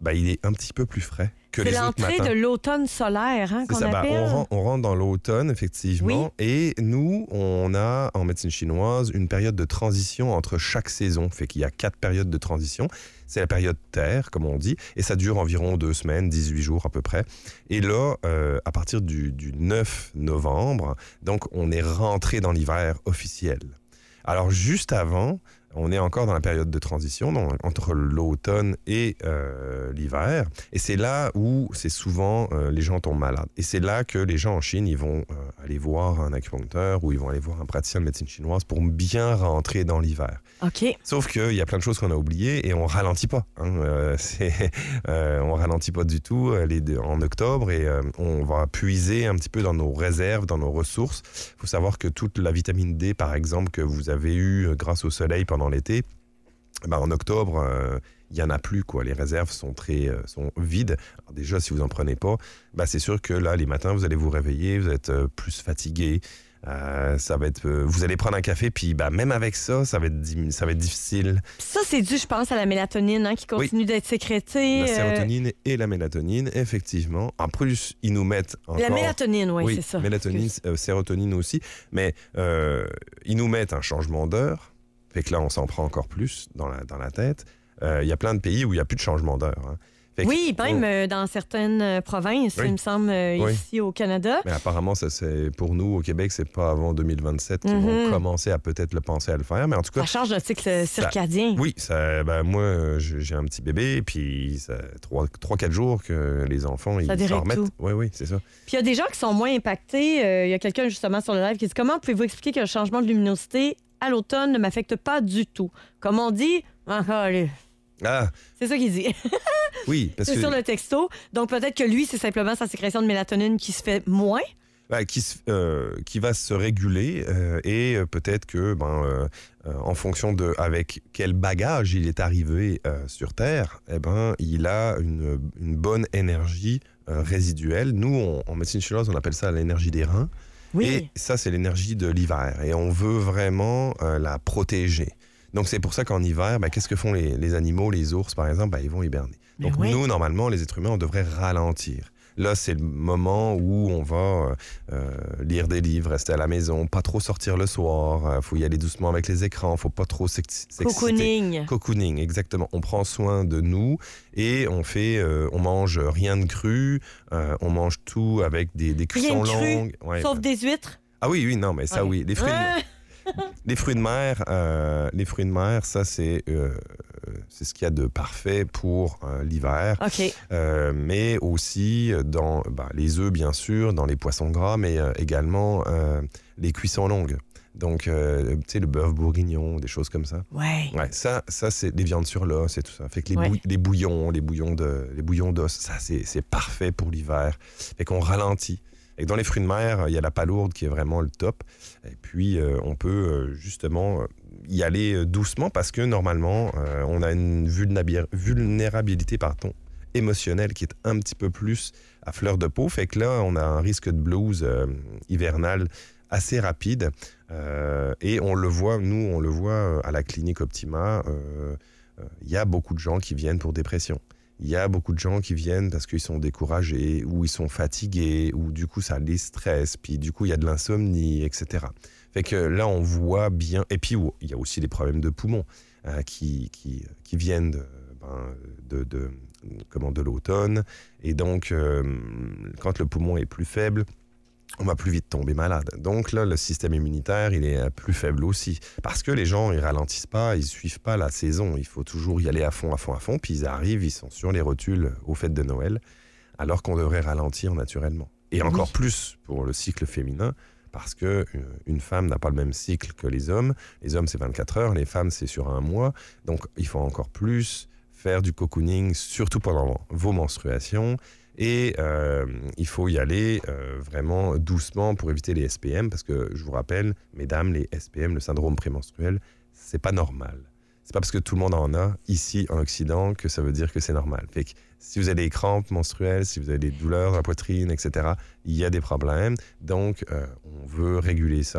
ben, il est un petit peu plus frais que C'est les autres matins. l'entrée de l'automne solaire, hein, qu'on C'est ça, ben, appelle. on, rentre, on rentre dans l'automne, effectivement. Oui. Et nous, on a, en médecine chinoise, une période de transition entre chaque saison. Fait qu'il y a quatre périodes de transition. C'est la période terre, comme on dit, et ça dure environ deux semaines, dix-huit jours à peu près. Et là, euh, à partir du, du neuf novembre, donc on est rentré dans l'hiver officiel. Alors, juste avant, on est encore dans la période de transition, donc entre l'automne et euh, l'hiver. Et c'est là où c'est souvent euh, les gens tombent malades. Et c'est là que les gens en Chine, ils vont euh, aller voir un acupuncteur ou ils vont aller voir un praticien de médecine chinoise pour bien rentrer dans l'hiver. OK. Sauf qu'il y a plein de choses qu'on a oubliées et on ralentit pas. Hein. Euh, c'est, euh, on ralentit pas du tout euh, les deux, en octobre et euh, on va puiser un petit peu dans nos réserves, dans nos ressources. Il faut savoir que toute la vitamine D, par exemple, que vous avez eue euh, grâce au soleil pendant l'été, ben en octobre, euh, il n'y en a plus, quoi. Les réserves sont très euh, sont vides. Alors déjà, si vous n'en prenez pas, ben c'est sûr que là, les matins, vous allez vous réveiller, vous êtes euh, plus fatigué. Euh, ça va être, euh, vous allez prendre un café, puis ben, même avec ça, ça va être, ça va être difficile. Ça, c'est dû, je pense, à la mélatonine hein, qui continue oui. d'être sécrétée. La euh... sérotonine et la mélatonine, effectivement. En plus, ils nous mettent encore... La mélatonine, oui, oui c'est ça. Mélatonine, euh, sérotonine aussi. Mais euh, ils nous mettent un changement d'heure. Fait que là, on s'en prend encore plus dans la, dans la tête. Il euh, y a plein de pays où il n'y a plus de changement d'heure. Hein. Fait oui, que, même on... euh, dans certaines provinces, oui. il me semble, euh, oui. ici au Canada. Mais apparemment, ça, c'est, pour nous, au Québec, c'est pas avant deux mille vingt-sept qu'ils mm-hmm. vont commencer à peut-être le penser à le faire. Mais en tout cas... Ça change le cycle ça, circadien. Oui, ça, ben, moi, j'ai un petit bébé, puis ça trois quatre jours que les enfants, ça ils s'en remettent. Oui, oui, c'est ça. Puis il y a des gens qui sont moins impactés. Il euh, y a quelqu'un, justement, sur le live qui dit « Comment pouvez-vous expliquer que le changement de luminosité à l'automne ne m'affecte pas du tout? » Comme on dit... Ah, allez. Ah. C'est ça qu'il dit. Oui, parce c'est que... sur le texto. Donc, peut-être que lui, c'est simplement sa sécrétion de mélatonine qui se fait moins. Ben, qui, se, euh, qui va se réguler euh, et euh, peut-être que, ben, euh, euh, en fonction de avec quel bagage il est arrivé euh, sur Terre, eh ben, il a une, une bonne énergie euh, résiduelle. Nous, on, en médecine chinoise, on appelle ça l'énergie des reins. Oui. Et ça, c'est l'énergie de l'hiver. Et on veut vraiment euh, la protéger. Donc, c'est pour ça qu'en hiver, ben, qu'est-ce que font les, les animaux, les ours, par exemple? Ben, ils vont hiberner. Mais Donc, oui. nous, normalement, les êtres humains, on devrait ralentir. Là, c'est le moment où on va euh, lire des livres, rester à la maison, pas trop sortir le soir. Il euh, faut y aller doucement avec les écrans, faut pas trop s'exciter. Cocooning. Cocooning, exactement. On prend soin de nous et on fait, euh, on mange rien de cru, euh, on mange tout avec des, des cuissons longues. Ouais, sauf ben... des huîtres. Ah oui, oui, non, mais ça, okay. oui. Les fruits. Ouais. Les fruits de mer, euh, les fruits de mer, ça c'est euh, c'est ce qu'il y a de parfait pour euh, l'hiver. Okay. Euh, mais aussi dans bah, les œufs bien sûr, dans les poissons gras, mais euh, également euh, les cuissons longues. Donc euh, tu sais le bœuf bourguignon, des choses comme ça. Ouais. Ouais. Ça, ça c'est les viandes sur l'os, c'est tout ça. Fait que les, ouais. bouill- les bouillons, les bouillons de, les bouillons d'os, ça c'est c'est parfait pour l'hiver. Fait qu'on ralentit. Et dans les fruits de mer, il y a la palourde qui est vraiment le top. Et puis, euh, on peut euh, justement y aller doucement parce que normalement, euh, on a une vulnérabilité pardon, émotionnelle qui est un petit peu plus à fleur de peau. Fait que là, on a un risque de blues euh, hivernal assez rapide. Euh, et on le voit, nous, on le voit à la clinique Optima. Il euh, euh, y a beaucoup de gens qui viennent pour dépression. Il y a beaucoup de gens qui viennent parce qu'ils sont découragés ou ils sont fatigués ou du coup ça les stresse, puis du coup il y a de l'insomnie, et cetera. Fait que là on voit bien, et puis il y a aussi des problèmes de poumons euh, qui, qui, qui viennent de, ben, de, de, comment, de l'automne et donc euh, quand le poumon est plus faible, on va plus vite tomber malade. Donc là, le système immunitaire, il est plus faible aussi. Parce que les gens, ils ralentissent pas, ils suivent pas la saison. Il faut toujours y aller à fond, à fond, à fond. Puis ils arrivent, ils sont sur les rotules aux fêtes de Noël, alors qu'on devrait ralentir naturellement. Et encore oui. plus pour le cycle féminin, parce que une femme n'a pas le même cycle que les hommes. Les hommes, c'est vingt-quatre heures, les femmes, c'est sur un mois. Donc, il faut encore plus faire du cocooning, surtout pendant vos menstruations. Et euh, il faut y aller euh, vraiment doucement pour éviter les S P M, parce que je vous rappelle, mesdames, les S P M, le syndrome prémenstruel, c'est pas normal. C'est pas parce que tout le monde en a ici en Occident que ça veut dire que c'est normal. Fait que si vous avez des crampes menstruelles, si vous avez des douleurs dans la poitrine, et cetera, il y a des problèmes. Donc, euh, on veut réguler ça.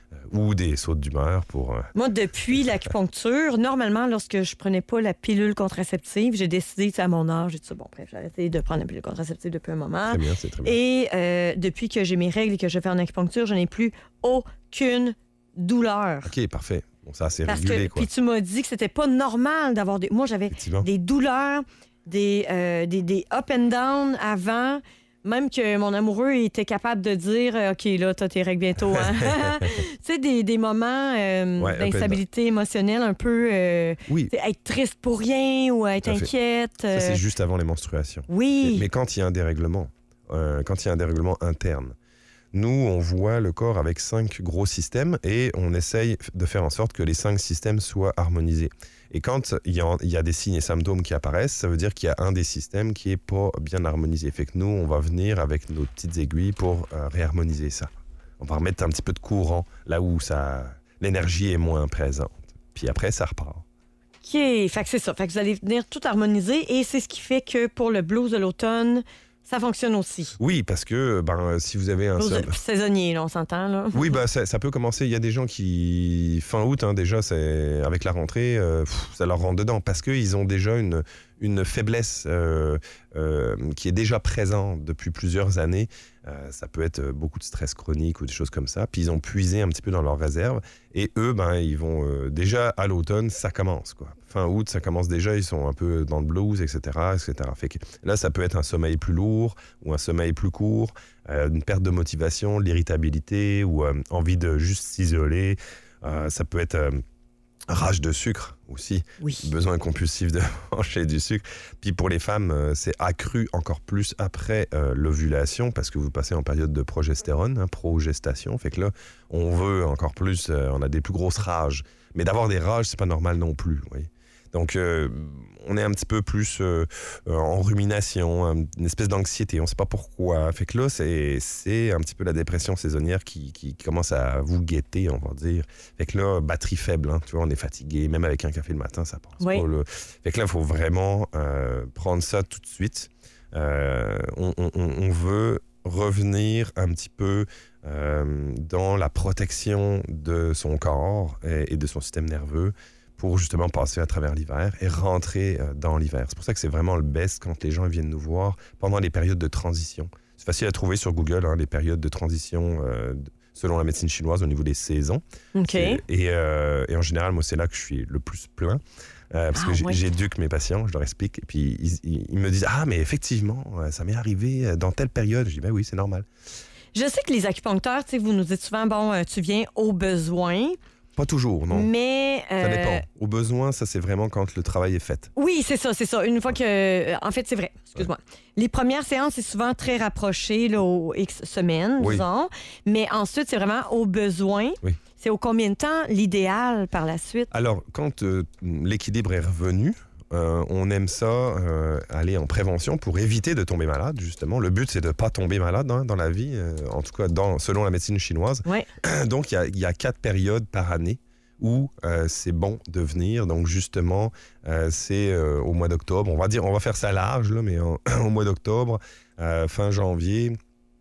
ou des sautes d'humeur pour... Euh... Moi, depuis l'acupuncture, normalement, lorsque je prenais pas la pilule contraceptive, j'ai décidé, à mon âge, et tout ça, bon, bref, j'ai arrêté de prendre la pilule contraceptive depuis un moment. Très bien, c'est très bien. Et euh, depuis que j'ai mes règles et que je fais en acupuncture, je n'ai plus aucune douleur. OK, parfait. Bon, ça, c'est Parce régulé, que, quoi. Puis tu m'as dit que c'était pas normal d'avoir des... Moi, j'avais des douleurs, des, euh, des, des up and down avant... Même que mon amoureux était capable de dire « OK, là, t'as tes règles bientôt. Hein? » Tu sais, des, des moments euh, ouais, d'instabilité émotionnelle un peu... Euh, oui. Être triste pour rien ou être inquiète. Ça, c'est juste avant les menstruations. Oui. Mais, mais quand il y a un dérèglement, euh, quand il y a un dérèglement interne, nous, on voit le corps avec cinq gros systèmes et on essaye de faire en sorte que les cinq systèmes soient harmonisés. Et quand il y a, il y a des signes et symptômes qui apparaissent, ça veut dire qu'il y a un des systèmes qui n'est pas bien harmonisé. Fait que nous, on va venir avec nos petites aiguilles pour euh, réharmoniser ça. On va remettre un petit peu de courant là où ça, l'énergie est moins présente. Puis après, ça repart. OK. Fait que c'est ça. Fait que vous allez venir tout harmoniser et c'est ce qui fait que pour le blues de l'automne, ça fonctionne aussi. Oui, parce que ben, si vous avez un... Blues saisonnier, là, on s'entend, là. Oui, ben, ça, ça peut commencer. Il y a des gens qui, fin août, hein, déjà, c'est, avec la rentrée, euh, pff, ça leur rentre dedans parce qu'ils ont déjà une, une faiblesse euh, euh, qui est déjà présente depuis plusieurs années. Euh, ça peut être beaucoup de stress chronique ou des choses comme ça. Puis ils ont puisé un petit peu dans leurs réserves. Et eux, ben, ils vont euh, déjà à l'automne, ça commence, quoi. Fin août, ça commence déjà, ils sont un peu dans le blues, et cetera, et cetera. Fait que là, ça peut être un sommeil plus lourd ou un sommeil plus court, euh, une perte de motivation, l'irritabilité ou euh, envie de juste s'isoler. Euh, ça peut être euh, rage de sucre aussi, oui. Besoin compulsif de manger du sucre. Puis pour les femmes, euh, c'est accru encore plus après euh, l'ovulation parce que vous passez en période de progestérone, hein, progestation. Fait que là, on veut encore plus, euh, on a des plus grosses rages. Mais d'avoir des rages, c'est pas normal non plus, vous voyez. Donc, euh, on est un petit peu plus euh, en rumination, une espèce d'anxiété. On ne sait pas pourquoi. Fait que là, c'est, c'est un petit peu la dépression saisonnière qui, qui commence à vous guetter, on va dire. Fait que là, batterie faible, hein, tu vois, on est fatigué. Même avec un café le matin, ça passe oui. pas. Là. Fait que là, il faut vraiment euh, prendre ça tout de suite. Euh, on, on, on veut revenir un petit peu euh, dans la protection de son corps et, et de son système nerveux pour justement passer à travers l'hiver et rentrer euh, dans l'hiver. C'est pour ça que c'est vraiment le best quand les gens viennent nous voir pendant les périodes de transition. C'est facile à trouver sur Google, hein, les périodes de transition euh, selon la médecine chinoise au niveau des saisons. OK. Et, euh, et en général, moi, c'est là que je suis le plus plein. Euh, parce ah, que ouais. j'éduque mes patients, je leur explique, et puis ils, ils, ils me disent « Ah, mais effectivement, ça m'est arrivé dans telle période. » Je dis « Ben oui, c'est normal. » Je sais que les acupuncteurs, tu sais, vous nous dites souvent « Bon, tu viens au besoin. » Pas toujours, non. Mais... Euh... Ça dépend. Au besoin, ça, c'est vraiment quand le travail est fait. Oui, c'est ça, c'est ça. Une fois que... En fait, c'est vrai. Excuse-moi. Ouais. Les premières séances, c'est souvent très rapproché, là, aux X semaines, oui. disons. Mais ensuite, c'est vraiment au besoin. Oui. C'est au combien de temps l'idéal par la suite? Alors, quand euh, l'équilibre est revenu, euh, on aime ça euh, aller en prévention pour éviter de tomber malade, justement. Le but, c'est de ne pas tomber malade hein, dans la vie, euh, en tout cas dans, selon la médecine chinoise. Ouais. Donc, il y, y a quatre périodes par année où euh, c'est bon de venir. Donc, justement, euh, c'est euh, au mois d'octobre. On va dire, on va faire ça large, là, mais en, au mois d'octobre, euh, fin janvier.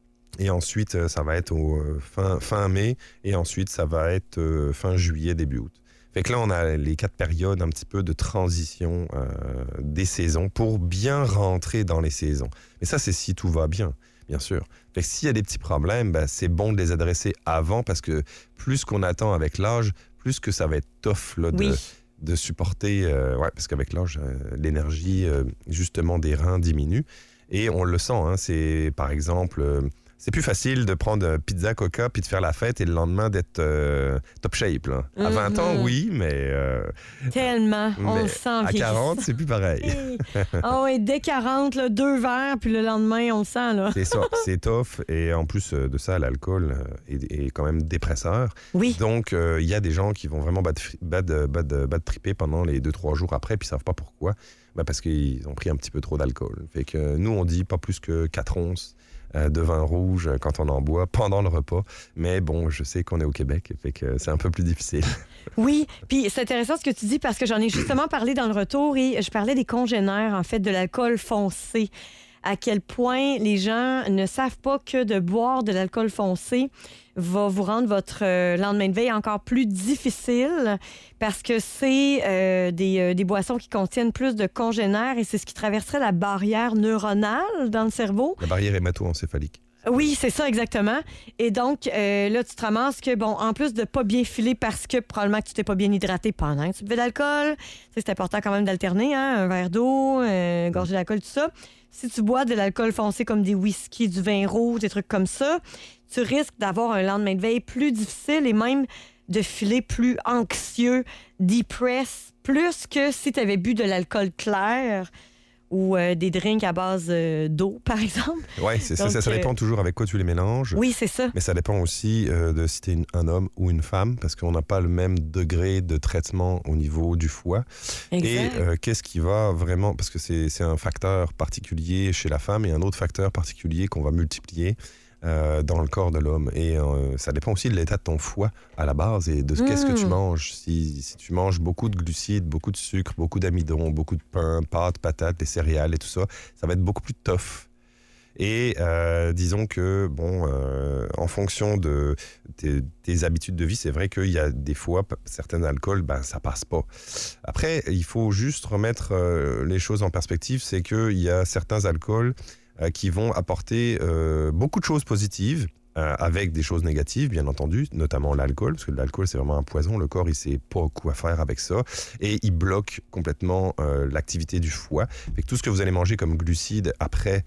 Et ensuite, ça va être au euh, fin, fin mai. Et ensuite, ça va être euh, fin juillet, début août. Fait que là, on a les quatre périodes un petit peu de transition euh, des saisons pour bien rentrer dans les saisons. Mais ça, c'est si tout va bien, bien sûr. Fait que s'il y a des petits problèmes, ben, c'est bon de les adresser avant parce que plus qu'on attend avec l'âge, plus que ça va être tough là, de, oui. de supporter. Euh, ouais, parce qu'avec l'âge, euh, l'énergie, euh, justement, des reins diminue. Et on le sent, hein, c'est par exemple... Euh, c'est plus facile de prendre pizza, coca, puis de faire la fête et le lendemain d'être euh, top shape. Là. À vingt mm-hmm. ans, oui, mais... Euh, Tellement, on mais le sent. À quarante, c'est plus pareil. Ah oui, dès quarante, là, deux verres, puis le lendemain, on le sent. Là. C'est ça, c'est tough. Et en plus de ça, l'alcool est, est quand même dépresseur. Oui. Donc, il euh, y a des gens qui vont vraiment bad, bad, bad, bad tripper pendant les deux, trois jours après, puis ils ne savent pas pourquoi. Ben parce qu'ils ont pris un petit peu trop d'alcool. Fait que nous, on dit pas plus que quatre onces. Euh, de vin rouge quand on en boit pendant le repas. Mais bon, je sais qu'on est au Québec, fait que c'est un peu plus difficile. Oui, puis c'est intéressant ce que tu dis parce que j'en ai justement parlé dans le retour et je parlais des congénères, en fait, de l'alcool foncé. à quel point les gens ne savent pas que de boire de l'alcool foncé va vous rendre votre euh, lendemain de veille encore plus difficile parce que c'est euh, des, euh, des boissons qui contiennent plus de congénères et c'est ce qui traverserait la barrière neuronale dans le cerveau. La barrière hémato-encéphalique. Oui, c'est ça, exactement. Et donc, euh, là, tu te ramasses que, bon, en plus de pas bien filer parce que probablement que tu t'es pas bien hydraté pendant que tu buvais de l'alcool, c'est important quand même d'alterner, hein, un verre d'eau, euh, une gorgée d'alcool, tout ça. Si tu bois de l'alcool foncé comme des whisky, du vin rouge, des trucs comme ça, tu risques d'avoir un lendemain de veille plus difficile et même de filer plus anxieux, depressed, plus que si tu avais bu de l'alcool clair ou euh, des drinks à base euh, d'eau, par exemple. Oui, c'est ça, ça. Ça dépend euh... toujours avec quoi tu les mélanges. Oui, c'est ça. Mais ça dépend aussi euh, de si tu es un homme ou une femme, parce qu'on n'a pas le même degré de traitement au niveau du foie. Exact. Et euh, qu'est-ce qui va vraiment... Parce que c'est, c'est un facteur particulier chez la femme et un autre facteur particulier qu'on va multiplier Euh, dans le corps de l'homme. Et euh, ça dépend aussi de l'état de ton foie à la base et de mmh. qu'est-ce que tu manges. Si, si tu manges beaucoup de glucides, beaucoup de sucre, beaucoup d'amidon, beaucoup de pain, pâtes, patates, les céréales et tout ça, ça va être beaucoup plus tough. Et euh, disons que, bon, euh, en fonction de tes, tes habitudes de vie, c'est vrai qu'il y a des fois, certains alcools, ben, ça passe pas. Après, il faut juste remettre euh, les choses en perspective, c'est qu'il y a certains alcools euh, qui vont apporter euh, beaucoup de choses positives, euh, avec des choses négatives, bien entendu, notamment l'alcool, parce que l'alcool, c'est vraiment un poison. Le corps, il sait pas quoi faire avec ça. Et il bloque complètement euh, l'activité du foie. Fait que tout ce que vous allez manger comme glucides après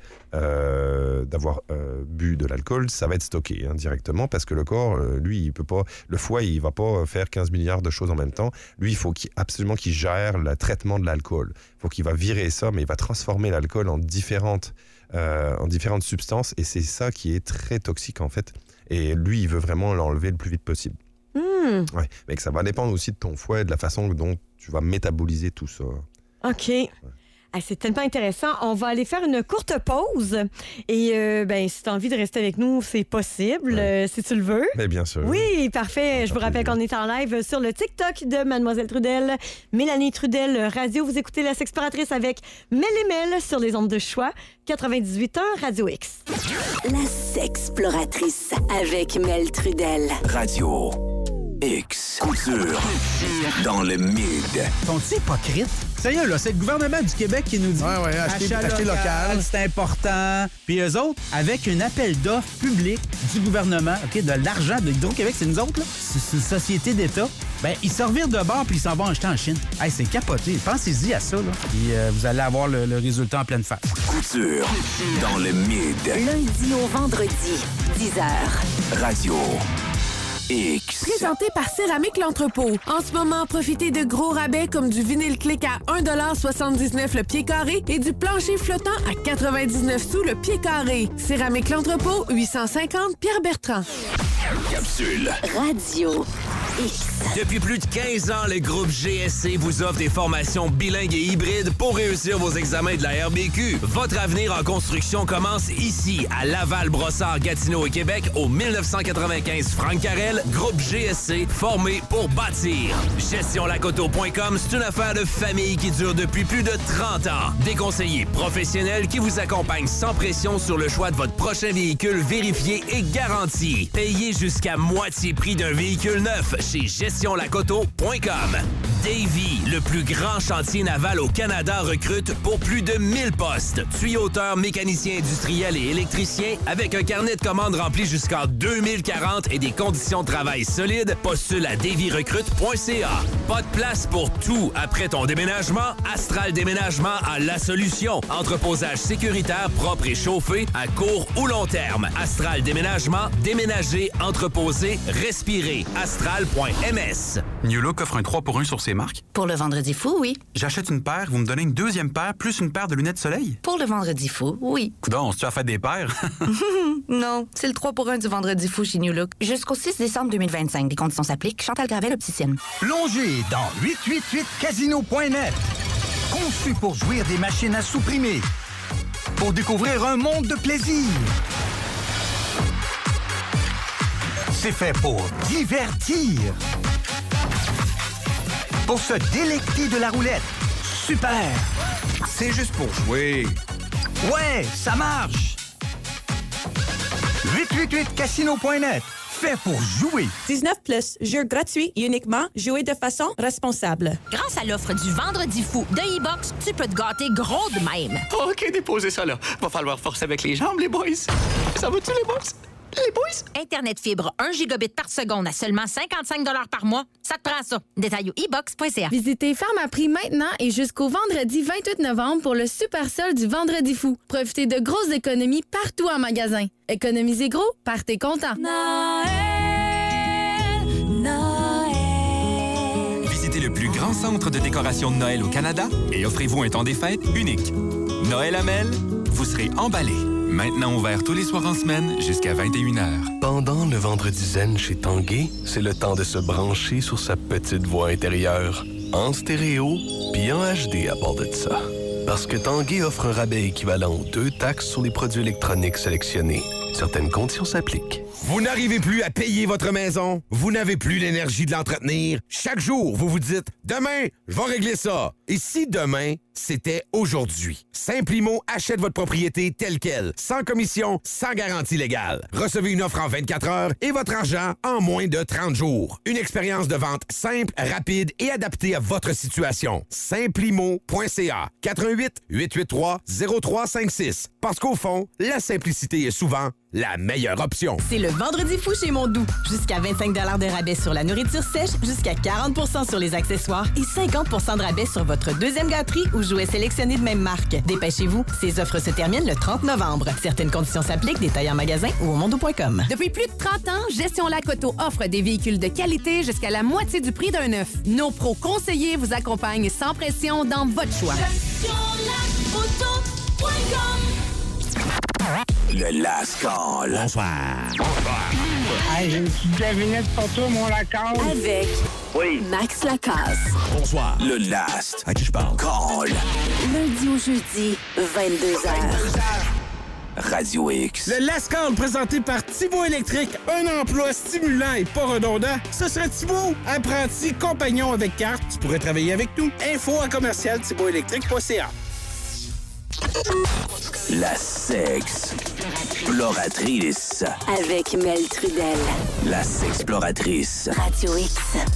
euh, d'avoir euh, bu de l'alcool, ça va être stocké hein, directement, parce que le corps, euh, lui, il peut pas... Le foie, il va pas faire quinze milliards de choses en même temps. Lui, il faut qu'il, absolument qu'il gère le traitement de l'alcool. Il faut qu'il va virer ça, mais il va transformer l'alcool en différentes... Euh, en différentes substances, et c'est ça qui est très toxique en fait. Et lui, il veut vraiment l'enlever le plus vite possible. Mmh. Ouais, mais que ça va dépendre aussi de ton foie et de la façon dont tu vas métaboliser tout ça. OK. Ouais. Ah, c'est tellement intéressant. On va aller faire une courte pause. Et euh, ben, si tu as envie de rester avec nous, c'est possible, ouais. euh, si tu le veux. Mais bien sûr. Oui, parfait. Je vous rappelle qu'on est en live sur le TikTok de Mademoiselle Trudel, Mélanie Trudel Radio. Vous écoutez La Sexploratrice avec Mel et Mel sur les ondes de choix. quatre-vingt-dix-huit ans, Radio X. La Sexploratrice avec Mel Trudel. Radio X. Couture. Dans le mid. Sont-ils hypocrites? Sérieux, là, c'est le gouvernement du Québec qui nous dit ouais, ouais, acheter, achat acheter local, local, c'est important. Puis eux autres, avec un appel d'offres public du gouvernement, OK, de l'argent de Hydro-Québec, c'est nous autres, là, c'est une société d'État, ben ils se revirent de bord puis ils s'en vont acheter en Chine. Hey, c'est capoté. Pensez-y à ça, là. Puis euh, vous allez avoir le, le résultat en pleine face. Couture. Dans le mid. Lundi au vendredi, dix heures. Radio X. Présenté par Céramique L'Entrepôt. En ce moment, profitez de gros rabais comme du vinyle clic à un dollar soixante-dix-neuf le pied carré et du plancher flottant à quatre-vingt-dix-neuf sous le pied carré. Céramique L'Entrepôt, huit cent cinquante Pierre-Bertrand. Capsule. Radio X. Depuis plus de quinze ans, le groupe G S C vous offre des formations bilingues et hybrides pour réussir vos examens de la R B Q. Votre avenir en construction commence ici, à Laval, Brossard, Gatineau et Québec, au mille neuf cent quatre-vingt-quinze Franck Carrel. Groupe G S C, formé pour bâtir. gestion lacoto point com, c'est une affaire de famille qui dure depuis plus de trente ans. Des conseillers professionnels qui vous accompagnent sans pression sur le choix de votre prochain véhicule vérifié et garanti. Payez jusqu'à moitié prix d'un véhicule neuf chez gestion lacoto point com. Davy, le plus grand chantier naval au Canada, recrute pour plus de mille postes. Tuyauteur, mécanicien industriel et électricien, avec un carnet de commandes rempli jusqu'en deux mille quarante et des conditions de travail solides, postule à davy recrute point c a. Pas de place pour tout après ton déménagement? Astral Déménagement a la solution. Entreposage sécuritaire, propre et chauffé, à court ou long terme. Astral Déménagement, déménager, entreposer, respirer. astral point m s. New Look offre un trois pour un sur ses marques. Pour le Vendredi fou, oui. J'achète une paire, vous me donnez une deuxième paire plus une paire de lunettes soleil? Pour le Vendredi fou, oui. Coudonc, tu as fait des paires? Non, c'est le trois pour un du Vendredi fou chez New Look. Jusqu'au six décembre deux mille vingt-cinq. Les conditions s'appliquent. Chantal Gravel, Opticienne. Plongez dans huit huit huit casino point net. Conçu pour jouir des machines à supprimer. Pour découvrir un monde de plaisir. C'est fait pour divertir. Pour se délecter de la roulette. Super! C'est juste pour jouer. Ouais, ça marche! huit huit huit casino point net. Fait pour jouer. dix-neuf plus, jeu gratuit et uniquement jouer de façon responsable. Grâce à l'offre du Vendredi fou de e-Box, tu peux te gâter gros de même. OK, déposez ça là. Va falloir forcer avec les jambes, les boys. Ça va-tu, les boys? Les boys? Internet fibre un gigabit par seconde à seulement cinquante-cinq dollars par mois. Ça te prend ça. Détail au e box point c a. Visitez Pharmaprix maintenant et jusqu'au vendredi vingt-huit novembre pour le super solde du Vendredi fou. Profitez de grosses économies partout en magasin. Économisez gros, partez content. Noël, Noël. Visitez le plus grand centre de décoration de Noël au Canada et offrez-vous un temps des fêtes unique. Noël Amel, vous serez emballé. Maintenant ouvert tous les soirs en semaine jusqu'à vingt et une heures. Pendant le vendredi zen chez Tanguay, c'est le temps de se brancher sur sa petite voix intérieure. En stéréo, puis en H D à part de ça. Parce que Tanguay offre un rabais équivalent aux deux taxes sur les produits électroniques sélectionnés. Certaines conditions s'appliquent. Vous n'arrivez plus à payer votre maison? Vous n'avez plus l'énergie de l'entretenir? Chaque jour, vous vous dites « Demain, je vais régler ça ». Et si demain, c'était aujourd'hui? Simplimo achète votre propriété telle qu'elle, sans commission, sans garantie légale. Recevez une offre en vingt-quatre heures et votre argent en moins de trente jours. Une expérience de vente simple, rapide et adaptée à votre situation. Simplimo point c a. quatre un huit, huit huit trois, zéro trois cinq six. Parce qu'au fond, la simplicité est souvent la meilleure option. C'est le Vendredi fou chez Mondou. Jusqu'à vingt-cinq dollars de rabais sur la nourriture sèche, jusqu'à quarante pour cent sur les accessoires et cinquante pour cent de rabais sur votre deuxième gâterie ou jouets sélectionnés de même marque. Dépêchez-vous, ces offres se terminent le trente novembre. Certaines conditions s'appliquent, détails en magasin ou au mondo point com. Depuis plus de trente ans, Gestion Lac Auto offre des véhicules de qualité jusqu'à la moitié du prix d'un neuf. Nos pros conseillers vous accompagnent sans pression dans votre choix. gestion lac auto point com. Le Lascol. Bonsoir. Bonsoir. Hey, j'ai une petite devinette pour toi, mon Lacasse. Avec oui. Max Lacasse. Bonsoir. Le Last. À qui je parle? Call. Lundi au jeudi, vingt-deux heures. Radio X. Le Lascall présenté par Thibaut Électrique. Un emploi stimulant et pas redondant. Ce serait Thibaut, apprenti compagnon avec carte. Tu pourrais travailler avec nous. Info à commercial thibaut électrique point c a. La sexploratrice. Avec Mel Trudel. La sexploratrice. Radio X.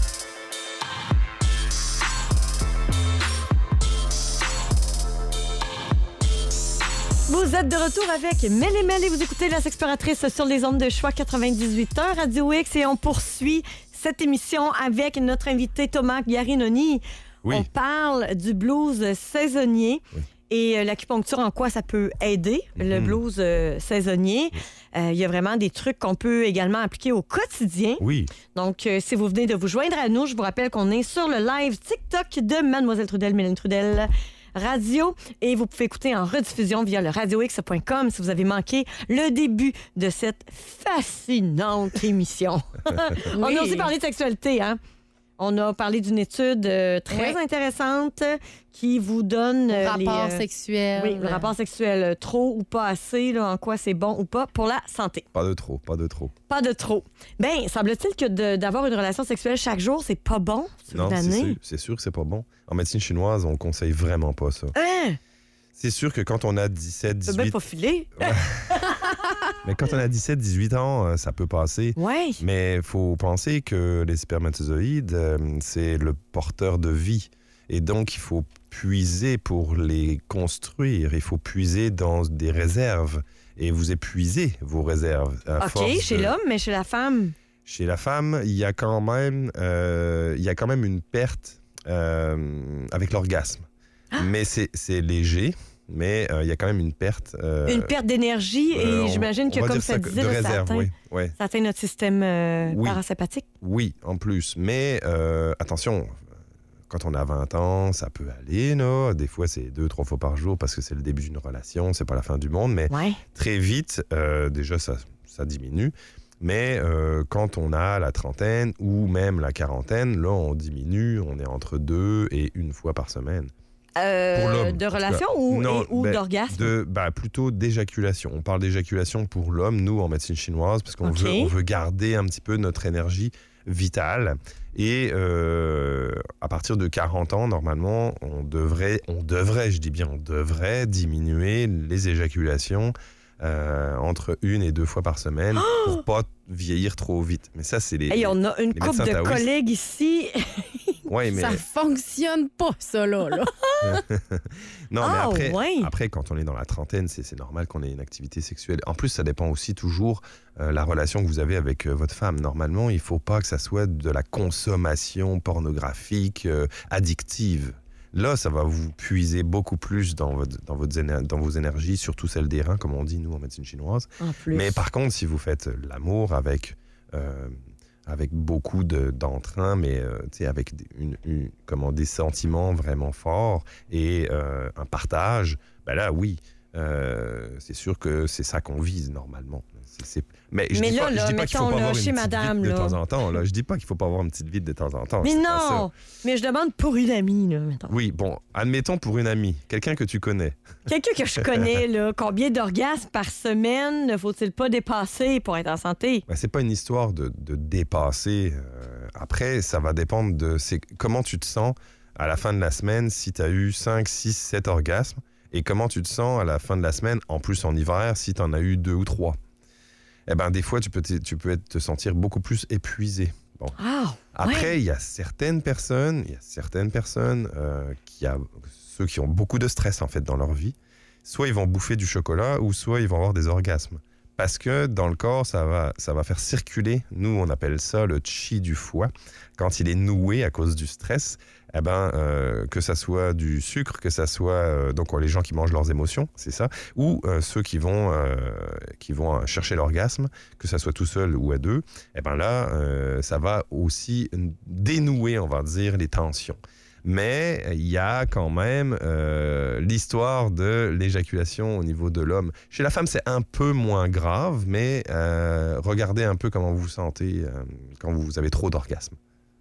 Vous êtes de retour avec Mel et Mel et vous écoutez La Sexploratrice sur les ondes de choix quatre-vingt-dix-huit heures Radio X et on poursuit cette émission avec notre invité Thomas Garinoni. Oui. On parle du blues saisonnier. Oui. Et euh, l'acupuncture, en quoi ça peut aider, mm-hmm. le blues euh, saisonnier. Il euh, y a vraiment des trucs qu'on peut également appliquer au quotidien. Oui. Donc, euh, si vous venez de vous joindre à nous, je vous rappelle qu'on est sur le live TikTok de Mademoiselle Trudel, Mélanie Trudel Radio. Et vous pouvez écouter en rediffusion via le radio x point com si vous avez manqué le début de cette fascinante émission. On oui. a aussi parlé de sexualité, hein? On a parlé d'une étude euh, très oui. intéressante qui vous donne... Euh, le rapport les, euh, sexuel. Oui, le rapport sexuel. Euh, trop ou pas assez, là, en quoi c'est bon ou pas pour la santé. Pas de trop, pas de trop. Pas de trop. Bien, semble-t-il que de, d'avoir une relation sexuelle chaque jour, c'est pas bon? Non, c'est sûr, c'est sûr que c'est pas bon. En médecine chinoise, on conseille vraiment pas ça. Hein? C'est sûr que quand on a dix-sept, dix-huit... Tu peux bien pas filer. Ouais. Mais quand on a dix-sept, dix-huit ans, ça peut passer. Ouais. Mais il faut penser que les spermatozoïdes, c'est le porteur de vie. Et donc, il faut puiser pour les construire. Il faut puiser dans des réserves. Et vous épuisez vos réserves. À OK, force chez de... l'homme, mais chez la femme? Chez la femme, il y a quand même, euh, il y a quand même une perte euh, avec l'orgasme. Ah. Mais c'est, c'est léger. Mais il euh, y a quand même une perte. Euh, une perte d'énergie euh, et j'imagine que, comme ça, ça disait, de là, réserve, ça, atteint, oui, oui. ça atteint notre système euh, oui. parasympathique. Oui, en plus. Mais euh, attention, quand on a vingt ans, ça peut aller, là. Des fois, c'est deux, trois fois par jour parce que c'est le début d'une relation, c'est pas la fin du monde. Mais ouais. très vite, euh, déjà, ça, ça diminue. Mais euh, quand on a la trentaine ou même la quarantaine, là, on diminue. On est entre deux et une fois par semaine. Euh, de relation ou, non, et, ou ben, d'orgasme? De, ben, plutôt d'éjaculation. On parle d'éjaculation pour l'homme, nous, en médecine chinoise, parce qu'on okay. veut, on veut garder un petit peu notre énergie vitale. Et euh, à partir de quarante ans, normalement, on devrait, on devrait, je dis bien, on devrait diminuer les éjaculations euh, entre une et deux fois par semaine oh! pour pas vieillir trop vite. Mais ça, c'est les. Hey, on a une couple de taoïstes. collègues ici. Ouais, mais... Ça fonctionne pas, ça, là. là. non, oh, mais après, ouais. après, quand on est dans la trentaine, c'est, c'est normal qu'on ait une activité sexuelle. En plus, ça dépend aussi toujours euh, la relation que vous avez avec euh, votre femme. Normalement, il faut pas que ça soit de la consommation pornographique euh, addictive. Là, ça va vous puiser beaucoup plus dans, votre, dans, votre éner- dans vos énergies, surtout celles des reins, comme on dit, nous, en médecine chinoise. En plus. Mais par contre, si vous faites l'amour avec... Euh, avec beaucoup de, d'entrain, mais euh, avec une, une, comment, des sentiments vraiment forts et euh, un partage, ben là, oui, euh, c'est sûr que c'est ça qu'on vise normalement. C'est, c'est... Mais je mais dis là, pas, là, je dis pas qu'il faut pas là, avoir une chez petite madame, vide là. de temps en temps. Là. Je dis pas qu'il faut pas avoir une petite vide de temps en temps. Mais c'est non, pas ça. mais je demande pour une amie, là, mettons. Oui, bon, admettons pour une amie, quelqu'un que tu connais. Quelqu'un que je connais, là, combien d'orgasmes par semaine ne faut-il pas dépasser pour être en santé? Ben, c'est pas une histoire de, de dépasser. Euh, après, ça va dépendre de c'est, comment tu te sens à la fin de la semaine si tu as eu cinq, six, sept orgasmes et comment tu te sens à la fin de la semaine, en plus en hiver, si tu en as eu deux ou trois. Eh ben, des fois, tu peux, te, tu peux être, te sentir beaucoup plus épuisé. Bon. Oh, Après, ouais. il y a certaines personnes, il y a certaines personnes euh, qui a, ceux qui ont beaucoup de stress en fait dans leur vie, soit ils vont bouffer du chocolat ou soit ils vont avoir des orgasmes. Parce que dans le corps, ça va, ça va faire circuler, nous on appelle ça le chi du foie, quand il est noué à cause du stress, eh ben, euh, que ça soit du sucre, que ça soit euh, donc les gens qui mangent leurs émotions, c'est ça, ou euh, ceux qui vont, euh, qui vont chercher l'orgasme, que ça soit tout seul ou à deux, eh ben là, euh, ça va aussi dénouer, on va dire, les tensions. Mais il y a quand même euh, l'histoire de l'éjaculation au niveau de l'homme. Chez la femme, c'est un peu moins grave, mais euh, regardez un peu comment vous vous sentez euh, quand vous avez trop d'orgasmes.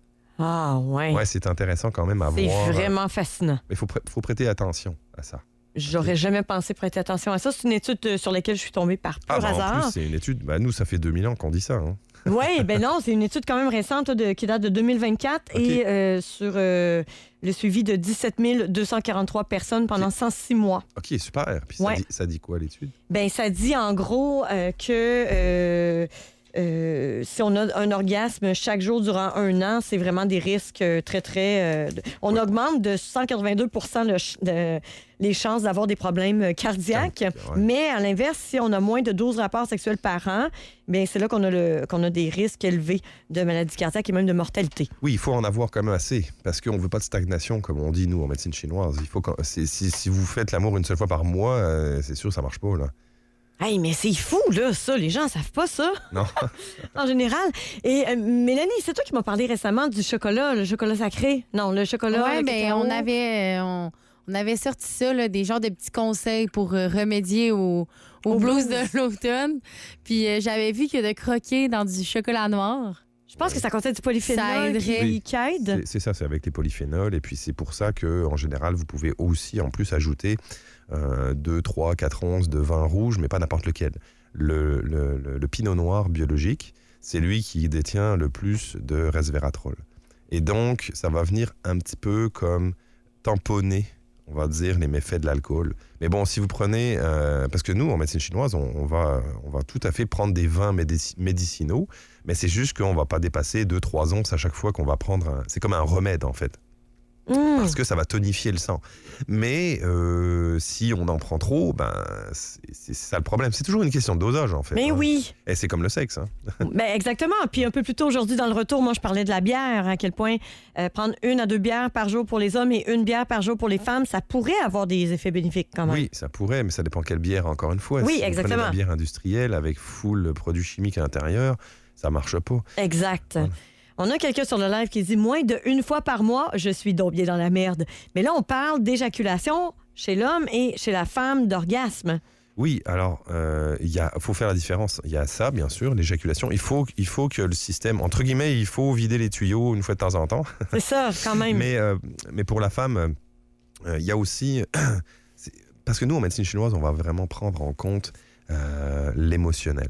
Ah, ouais. Ouais, c'est intéressant quand même à c'est voir. C'est vraiment fascinant. Il faut, pr- faut prêter attention à ça. J'aurais jamais pensé prêter attention à ça. C'est une étude sur laquelle je suis tombée par pur ah, ben, hasard. En plus, c'est une étude. Ben, nous, ça fait deux mille ans qu'on dit ça. Hein. Oui, ben non, c'est une étude quand même récente de, qui date de deux mille vingt-quatre okay. et euh, sur euh, le suivi de dix-sept mille deux cent quarante-trois personnes pendant cent six mois. OK, super. Puis ça, ouais. dit, ça dit quoi, l'étude? Ben, ça dit en gros euh, que euh, euh, si on a un orgasme chaque jour durant un an, c'est vraiment des risques très, très... Euh, on ouais. augmente de cent quatre-vingt-deux pour cent le, de, les chances d'avoir des problèmes cardiaques. Ouais. Mais à l'inverse, si on a moins de douze rapports sexuels par an, bien, c'est là qu'on a, le, qu'on a des risques élevés de maladies cardiaques et même de mortalité. Oui, il faut en avoir quand même assez parce qu'on ne veut pas de stagnation, comme on dit, nous, en médecine chinoise. Il faut si, si, si vous faites l'amour une seule fois par mois, euh, c'est sûr que ça ne marche pas, là. Hey, mais c'est fou, là, ça. Les gens ne savent pas ça. Non. En général. Et euh, Mélanie, c'est toi qui m'as parlé récemment du chocolat, le chocolat sacré. Non, le chocolat... Oui, bien, on avait... On... On avait sorti ça, là, des genres de petits conseils pour euh, remédier au, au, au blues, blues de l'automne. Puis euh, j'avais vu que de croquer dans du chocolat noir. Je pense que ça contient du polyphénol ça aiderait. Oui, qui aide. C'est, c'est ça, c'est avec les polyphénols. Et puis c'est pour ça qu'en général, vous pouvez aussi en plus ajouter euh, deux, trois, quatre onces de vin rouge, mais pas n'importe lequel. Le, le, le, le pinot noir biologique, c'est lui qui détient le plus de resveratrol. Et donc, ça va venir un petit peu comme tamponner, on va dire, les méfaits de l'alcool. Mais bon, si vous prenez... Euh, parce que nous, en médecine chinoise, on, on, va, on va tout à fait prendre des vins médici- médicinaux, mais c'est juste qu'on ne va pas dépasser deux trois onces à chaque fois qu'on va prendre... Un, c'est comme un remède, en fait. Mmh. Parce que ça va tonifier le sang. Mais euh, si on en prend trop, ben, c'est, c'est ça le problème. C'est toujours une question de dosage, en fait. Mais hein. oui. Et c'est comme le sexe. Hein. Ben exactement. Puis un peu plus tôt aujourd'hui, dans le retour, moi, je parlais de la bière. À quel point euh, prendre une à deux bières par jour pour les hommes et une bière par jour pour les femmes, ça pourrait avoir des effets bénéfiques quand même. Oui, ça pourrait, mais ça dépend quelle bière, encore une fois. Oui, si exactement. Si vous prenez de la bière industrielle avec full produits chimiques à l'intérieur, ça marche pas. Exact. Voilà. On a quelqu'un sur le live qui dit « Moins de une fois par mois, je suis donc bien dans la merde. » Mais là, on parle d'éjaculation chez l'homme et chez la femme d'orgasme. Oui, alors, il euh, faut faire la différence. Il y a ça, bien sûr, l'éjaculation. Il faut, il faut que le système, entre guillemets, il faut vider les tuyaux une fois de temps en temps. C'est ça, quand même. mais, euh, mais pour la femme, euh, il y a aussi... parce que nous, en médecine chinoise, on va vraiment prendre en compte euh, l'émotionnel.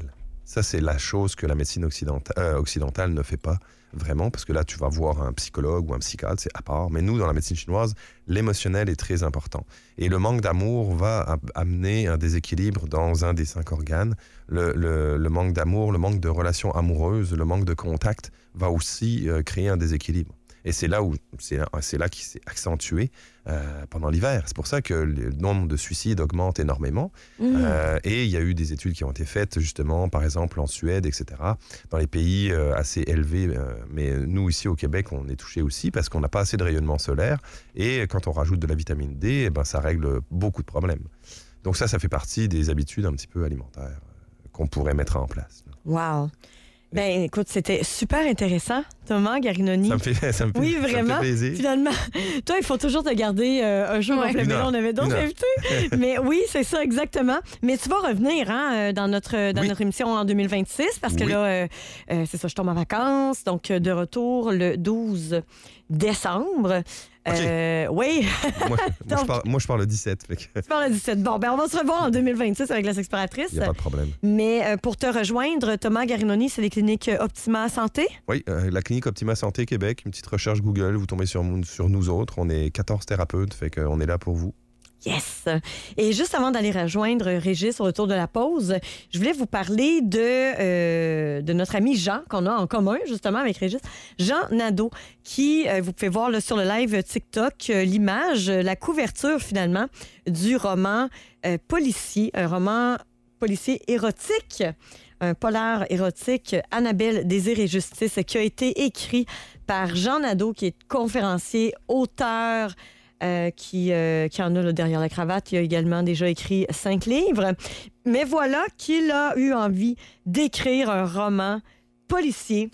Ça, c'est la chose que la médecine occidentale, euh, occidentale ne fait pas vraiment, parce que là, tu vas voir un psychologue ou un psychiatre, c'est à part. Mais nous, dans la médecine chinoise, l'émotionnel est très important. Et le manque d'amour va a- amener un déséquilibre dans un des cinq organes. Le, le, le manque d'amour, le manque de relations amoureuses, le manque de contact va aussi euh, créer un déséquilibre. Et c'est là où c'est là, c'est là qu'il s'est accentué euh, pendant l'hiver. C'est pour ça que le nombre de suicides augmente énormément. Mmh. Euh, et il y a eu des études qui ont été faites, justement, par exemple en Suède, et cetera, dans les pays euh, assez élevés. Euh, mais nous, ici au Québec, on est touchés aussi parce qu'on n'a pas assez de rayonnement solaire. Et quand on rajoute de la vitamine D, eh ben, ça règle beaucoup de problèmes. Donc ça, ça fait partie des habitudes un petit peu alimentaires euh, qu'on pourrait mettre en place. Wow! Ben, écoute, c'était super intéressant, Thomas Garinoni. Ça me fait, ça me fait, Oui, ça me vraiment. fait plaisir. Finalement, toi, il faut toujours te garder euh, un jour Ouais. complet. Une Mais là, heure. on avait d'autres Une heure. invités. Mais oui, c'est ça, exactement. Mais tu vas revenir hein, dans, notre, dans Oui. notre émission en deux mille vingt-six parce que Oui. là, euh, euh, c'est ça, je tombe en vacances. Donc, euh, de retour le douze décembre. OK. Euh, oui. moi, moi, je Donc- pars, moi, je pars le dix-sept. Fait que Tu parles le dix-sept. Bon, ben on va se revoir en deux mille vingt-six avec la Sexploratrice. il n'y a pas de problème. Mais euh, pour te rejoindre, Thomas Garinoni, c'est les cliniques Optima Santé. Oui, euh, la clinique Optima Santé Québec, une petite recherche Google, vous tombez sur, sur nous autres. On est quatorze thérapeutes, fait qu'on est là pour vous. Yes! Et juste avant d'aller rejoindre Régis au retour de la pause, je voulais vous parler de, euh, de notre ami Jean, qu'on a en commun justement avec Régis. Jean Nadeau, qui, euh, vous pouvez voir là, sur le live TikTok, euh, l'image, euh, la couverture finalement du roman euh, policier, un roman policier érotique, un polar érotique, Annabelle, Désir et Justice, qui a été écrit par Jean Nadeau, qui est conférencier, auteur, Euh, qui, euh, qui en a là, derrière la cravate. Il a également déjà écrit cinq livres. Mais voilà qu'il a eu envie d'écrire un roman policier,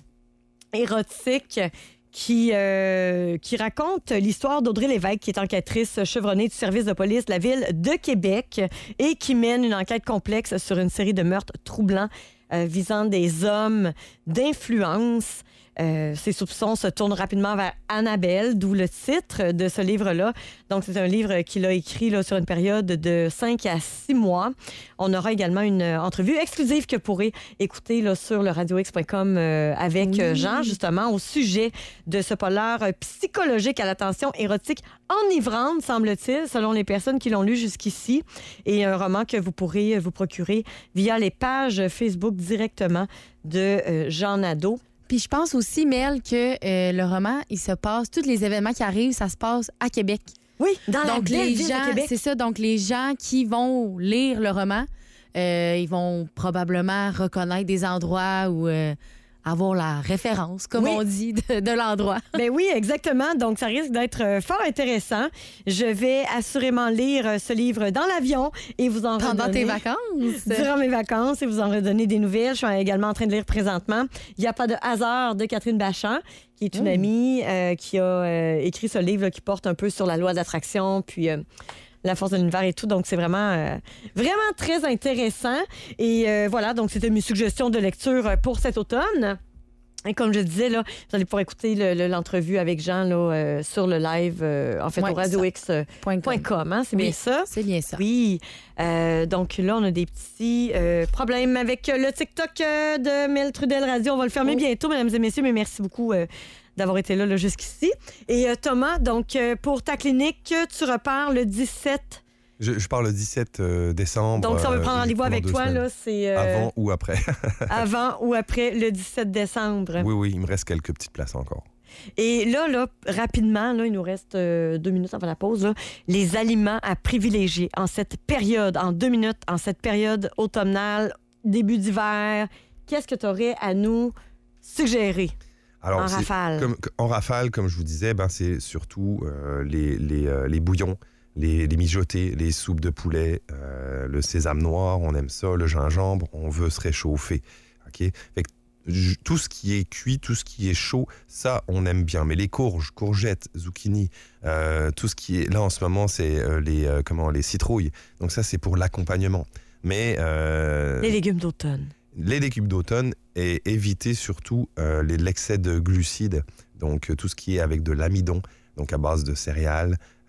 érotique, qui, euh, qui raconte l'histoire d'Audrey Lévesque, qui est enquêtrice chevronnée du service de police de la ville de Québec et qui mène une enquête complexe sur une série de meurtres troublants euh, visant des hommes d'influence. Euh, ses soupçons se tournent rapidement vers Annabelle, d'où le titre de ce livre-là. Donc, c'est un livre qu'il a écrit là, sur une période de cinq à six mois. On aura également une entrevue exclusive que vous pourrez écouter là, sur le radio x point com euh, avec Oui. Jean, justement, au sujet de ce polar euh, psychologique à la tension érotique enivrante, semble-t-il, selon les personnes qui l'ont lu jusqu'ici. Et un roman que vous pourrez vous procurer via les pages Facebook directement de euh, Jean Nadeau. Puis je pense aussi, Mel, que euh, le roman, il se passe, tous les événements qui arrivent, ça se passe à Québec. Oui, dans la donc, belle les ville gens, de Québec. c'est ça. Donc, les gens qui vont lire le roman, euh, ils vont probablement reconnaître des endroits où euh, avoir la référence, comme Oui. on dit, de, de l'endroit. Ben oui, exactement. Donc, ça risque d'être euh, fort intéressant. Je vais assurément lire euh, ce livre dans l'avion et vous en Pendant redonner... tes vacances. Durant mes vacances et vous en redonner des nouvelles. Je suis également en train de lire présentement Il n'y a pas de hasard de Catherine Bachand, qui est une Mm. amie euh, qui a euh, écrit ce livre là, qui porte un peu sur la loi d'attraction, puis... euh, la force de l'univers et tout. Donc, c'est vraiment, euh, vraiment très intéressant. Et euh, voilà, donc c'était mes suggestions de lecture pour cet automne. Et comme je disais, là, vous allez pouvoir écouter le- le- l'entrevue avec Jean là, euh, sur le live, euh, en fait, Ouais, au radio x point com. Hein, c'est Oui, bien ça? C'est bien ça. Oui. Euh, donc là, on a des petits euh, problèmes avec le TikTok euh, de Mel Trudel Radio. On va le fermer Oh. bientôt, mesdames et messieurs, mais merci beaucoup euh, d'avoir été là, là jusqu'ici. Et euh, Thomas, donc, euh, pour ta clinique, tu repars le dix-sept. Je, je pars le dix-sept euh, décembre. Donc, si on veut euh, prendre rendez-vous pendant avec deux toi, semaines. là, c'est euh, Avant ou après. avant ou après le dix-sept décembre. Oui, oui, il me reste quelques petites places encore. Et là, là, rapidement, là, il nous reste euh, deux minutes avant la pause, là, les aliments à privilégier en cette période, en deux minutes, en cette période automnale, début d'hiver. Qu'est-ce que tu aurais à nous suggérer en c'est- rafale? Comme, en rafale, comme je vous disais, ben, c'est surtout euh, les, les, euh, les bouillons, les, les mijotés, les soupes de poulet, euh, le sésame noir, on aime ça, le gingembre, on veut se réchauffer. OK? Fait que j- tout ce qui est cuit, tout ce qui est chaud, ça, on aime bien. Mais les courges, courgettes, zucchini, euh, tout ce qui est... Là, en ce moment, c'est euh, les, euh, comment, les citrouilles. Donc ça, c'est pour l'accompagnement. Mais... euh, Les légumes d'automne. les légumes d'automne et éviter surtout euh, les- l'excès de glucides, donc euh, tout ce qui est avec de l'amidon, donc à base de céréales,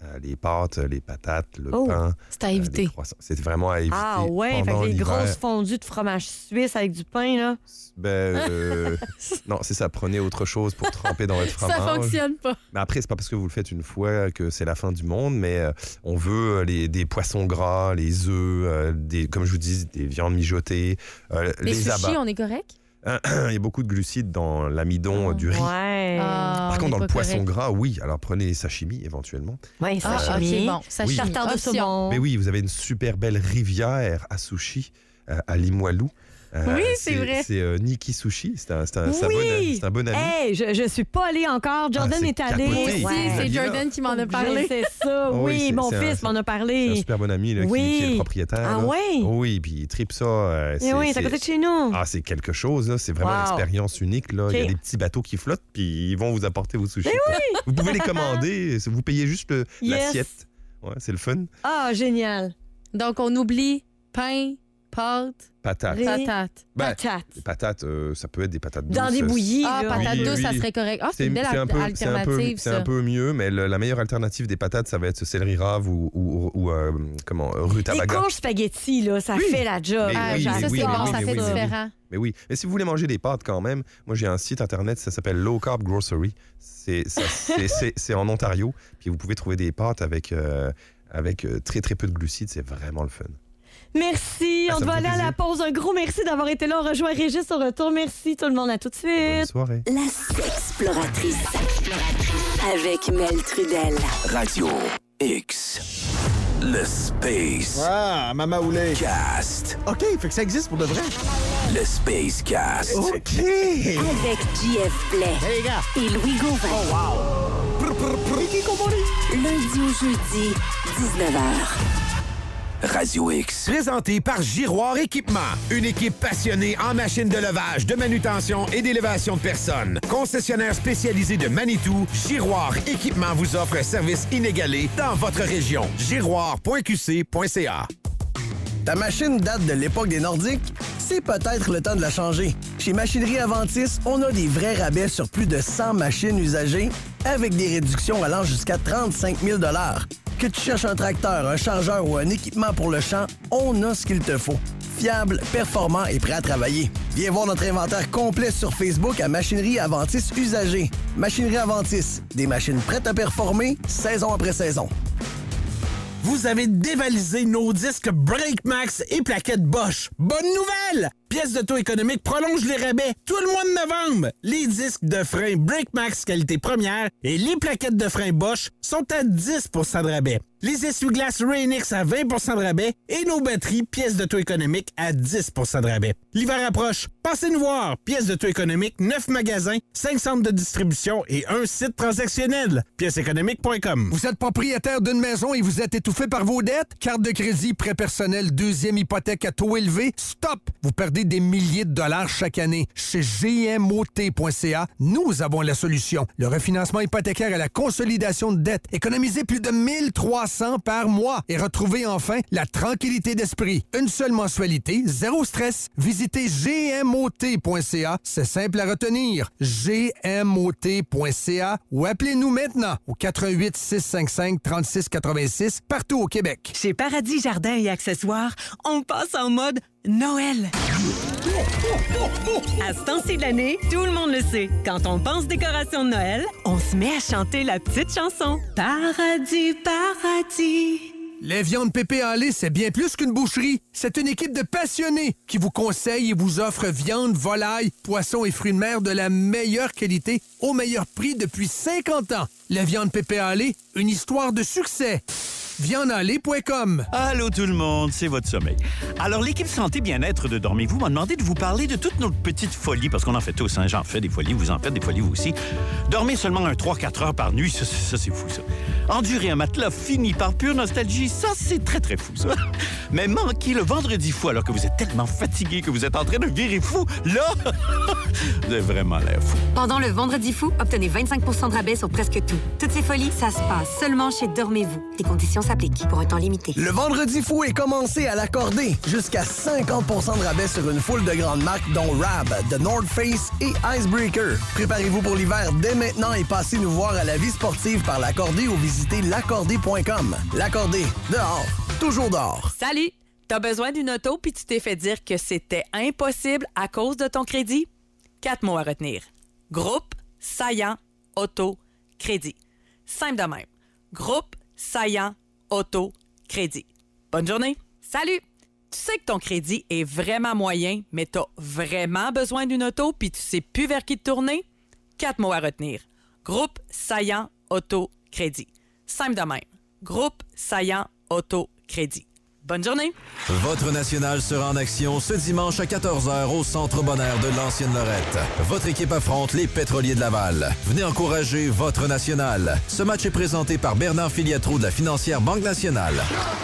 Euh, les pâtes, les patates, le Oh, pain. c'est à éviter. Euh, les croissants. C'est vraiment à éviter. Ah ouais, fait pendant que les l'hiver. grosses fondues de fromage suisse avec du pain, là. Ben, euh, non, c'est ça. Prenez autre chose pour tremper dans votre fromage. Ça fonctionne pas. Mais après, c'est pas parce que vous le faites une fois que c'est la fin du monde, mais euh, on veut euh, les, des poissons gras, les œufs, euh, des, comme je vous dis, des viandes mijotées, euh, Les, les sushis, abats. on est correct? Il y a beaucoup de glucides dans l'amidon euh, du riz. Ouais. Ah, Par on contre, est dans le pas poisson correct. gras, oui. Alors prenez les sashimi éventuellement. Ouais, Ah, sashimi. ok, bon. Sashimi. Tartare de Option. saumon. Mais oui, vous avez une super belle rivière à sushi euh, à Limoilou. Euh, Oui, c'est vrai. C'est euh, Niki Sushi. C'est un, c'est un, c'est un Oui! bon, c'est un bon ami. Hey, je, je suis pas allée encore. Jordan Ah, c'est est allé. capoté. Si, Ouais. c'est Vous Jordan aviez qui m'en a parlé. C'est ça, Oh oui, oui. c'est- Mon c'est un- fils m'en a C'est un parlé. super bon ami là, qui- Oui. qui, est le propriétaire. Ah là. oui? Oui, puis il tripe ça. euh, Eh oui, c'est à côté de chez nous. Ah, c'est quelque chose. là. C'est vraiment Wow. une expérience unique. Là. Il y a Ok. des petits bateaux qui flottent, puis ils vont vous apporter vos sushis. quoi. Vous pouvez les commander. Vous payez juste le- Yes. l'assiette. Ouais, c'est le fun. Ah, génial. Donc, on oublie pain, pâtes, Patates. Riz. patates. Ben, Patate. Les patates, euh, ça peut être des patates douces. Dans des bouillies. Ah, là. patates Oui, douces, oui. ça serait correct. Ah, c'est une belle c'est un peu, c'est un peu- alternative, c'est ça. un peu mieux, mais le- la meilleure alternative des patates, ça va être ce céleri rave ou, ou, ou, euh, comment, Des rutabaga. courges spaghetti, là, ça Oui. fait la job. Mais Ah, oui, ça, mais c'est oui, bon, mais oui, ça mais fait oui, mais oui. différent. Mais oui, mais si vous voulez manger des pâtes quand même, moi j'ai un site internet, ça s'appelle Low Carb Grocery. C'est ça- c'est- c'est- c'est en Ontario, puis vous pouvez trouver des pâtes avec, euh, avec euh, très très peu de glucides, c'est vraiment le fun. Merci. Ah, On ça me doit fait aller à la plaisir. pause. Un gros merci d'avoir été là. On rejoint Régis au retour. Merci tout le monde. À tout de Bonne suite. soirée. La Sexploratrice. Avec Mel Trudel. Radio X. Le Space Ah, Mama Oulé. Cast. OK, fait que ça existe pour de vrai. Le Space Cast. OK. Avec J F Blais. Hey, les gars. Et Louis Gauvin. Oh, wow. Prr, prr, prr. Lundi au jeudi, dix-neuf heures. Radio X. Présenté par Giroir Équipement, une équipe passionnée en machines de levage, de manutention et d'élévation de personnes. Concessionnaire spécialisé de Manitou, Giroir Équipement vous offre un service inégalé dans votre région. giroir point q c point c a. Ta machine date de l'époque des Nordiques? C'est peut-être le temps de la changer. Chez Machinerie Aventis, on a des vrais rabais sur plus de cent machines usagées avec des réductions allant jusqu'à trente-cinq mille dollars. Que tu cherches un tracteur, un changeur ou un équipement pour le champ, on a ce qu'il te faut. Fiable, performant et prêt à travailler. Viens voir notre inventaire complet sur Facebook à Machinerie Aventis Usagée. Machinerie Aventis, des machines prêtes à performer saison après saison. Vous avez dévalisé nos disques BrakeMax et plaquettes Bosch. Bonne nouvelle! Pièces d'auto économique prolonge les rabais tout le mois de novembre. Les disques de frein BrakeMax qualité première et les plaquettes de frein Bosch sont à dix pour cent de rabais. Les essuie-glaces Rain-X à vingt pour cent de rabais et nos batteries pièces d'auto économique à dix pour cent de rabais. L'hiver approche. Passez nous voir. Pièces d'auto économique, neuf magasins, cinq centres de distribution et un site transactionnel. pièces économiques point com. Vous êtes propriétaire d'une maison et vous êtes étouffé par vos dettes? Carte de crédit, prêt personnel, deuxième hypothèque à taux élevé? Stop! Vous perdez des milliers de dollars chaque année. Chez G M O T point C A, nous avons la solution. Le refinancement hypothécaire à la consolidation de dettes. Économisez plus de mille trois cents par mois et retrouvez enfin la tranquillité d'esprit. Une seule mensualité, zéro stress. Visitez G M O T point C A. C'est simple à retenir. G M O T point C A ou appelez-nous maintenant au quatre un huit, six cinq cinq, trois six huit six partout au Québec. Chez Paradis Jardins et Accessoires, on passe en mode Noël. À ce temps-ci de l'année, tout le monde le sait. Quand on pense décoration de Noël, on se met à chanter la petite chanson. Paradis, paradis. Les viandes Pépé en lait, c'est bien plus qu'une boucherie. C'est une équipe de passionnés qui vous conseille et vous offre viande, volaille, poissons et fruits de mer de la meilleure qualité au meilleur prix depuis cinquante ans. Les viandes Pépé en lait, une histoire de succès. viande en lait point com. Allô tout le monde, c'est votre sommeil. Alors, l'équipe Santé Bien-être de Dormez-vous m'a demandé de vous parler de toutes nos petites folies, parce qu'on en fait tous, hein? J'en fais des folies, vous en faites des folies vous aussi. Dormez seulement un trois quatre heures par nuit, ça, ça, ça, c'est fou ça. Endurer un matelas fini par pure nostalgie, ça c'est très très fou ça. Mais manquer le vendredi fou alors que vous êtes tellement fatigué que vous êtes en train de virer fou, là, vous avez vraiment l'air fou. Pendant le Vendredi fou, obtenez vingt-cinq pour cent de rabais sur presque tout. Toutes ces folies, ça se passe seulement chez Dormez-vous. Des conditions Conditions s'appliquent pour un temps limité. Le vendredi fou est commencé à l'accorder. Jusqu'à cinquante pour cent de rabais sur une foule de grandes marques dont Rab, The North Face et Icebreaker. Préparez-vous pour l'hiver dès maintenant et passez nous voir à la vie sportive par l'accordé ou visitez l'accordé point com. L'accordé, dehors, toujours dehors. Salut! T'as besoin d'une auto puis tu t'es fait dire que c'était impossible à cause de ton crédit? Quatre mots à retenir. Groupe Saillant Auto Crédit. Simple de même. Groupe Saillant Auto Crédit. Bonne journée. Salut! Tu sais que ton crédit est vraiment moyen, mais t'as vraiment besoin d'une auto puis tu sais plus vers qui te tourner? Quatre mots à retenir. Groupe Saillant Auto Crédit. Simple de même. Groupe Saillant Auto Crédit. Bonne journée! Votre national sera en action ce dimanche à quatorze heures au Centre Bonheur de l'Ancienne-Lorette. Votre équipe affronte les Pétroliers de Laval. Venez encourager votre national. Ce match est présenté par Bernard Filiatro de la Financière Banque Nationale.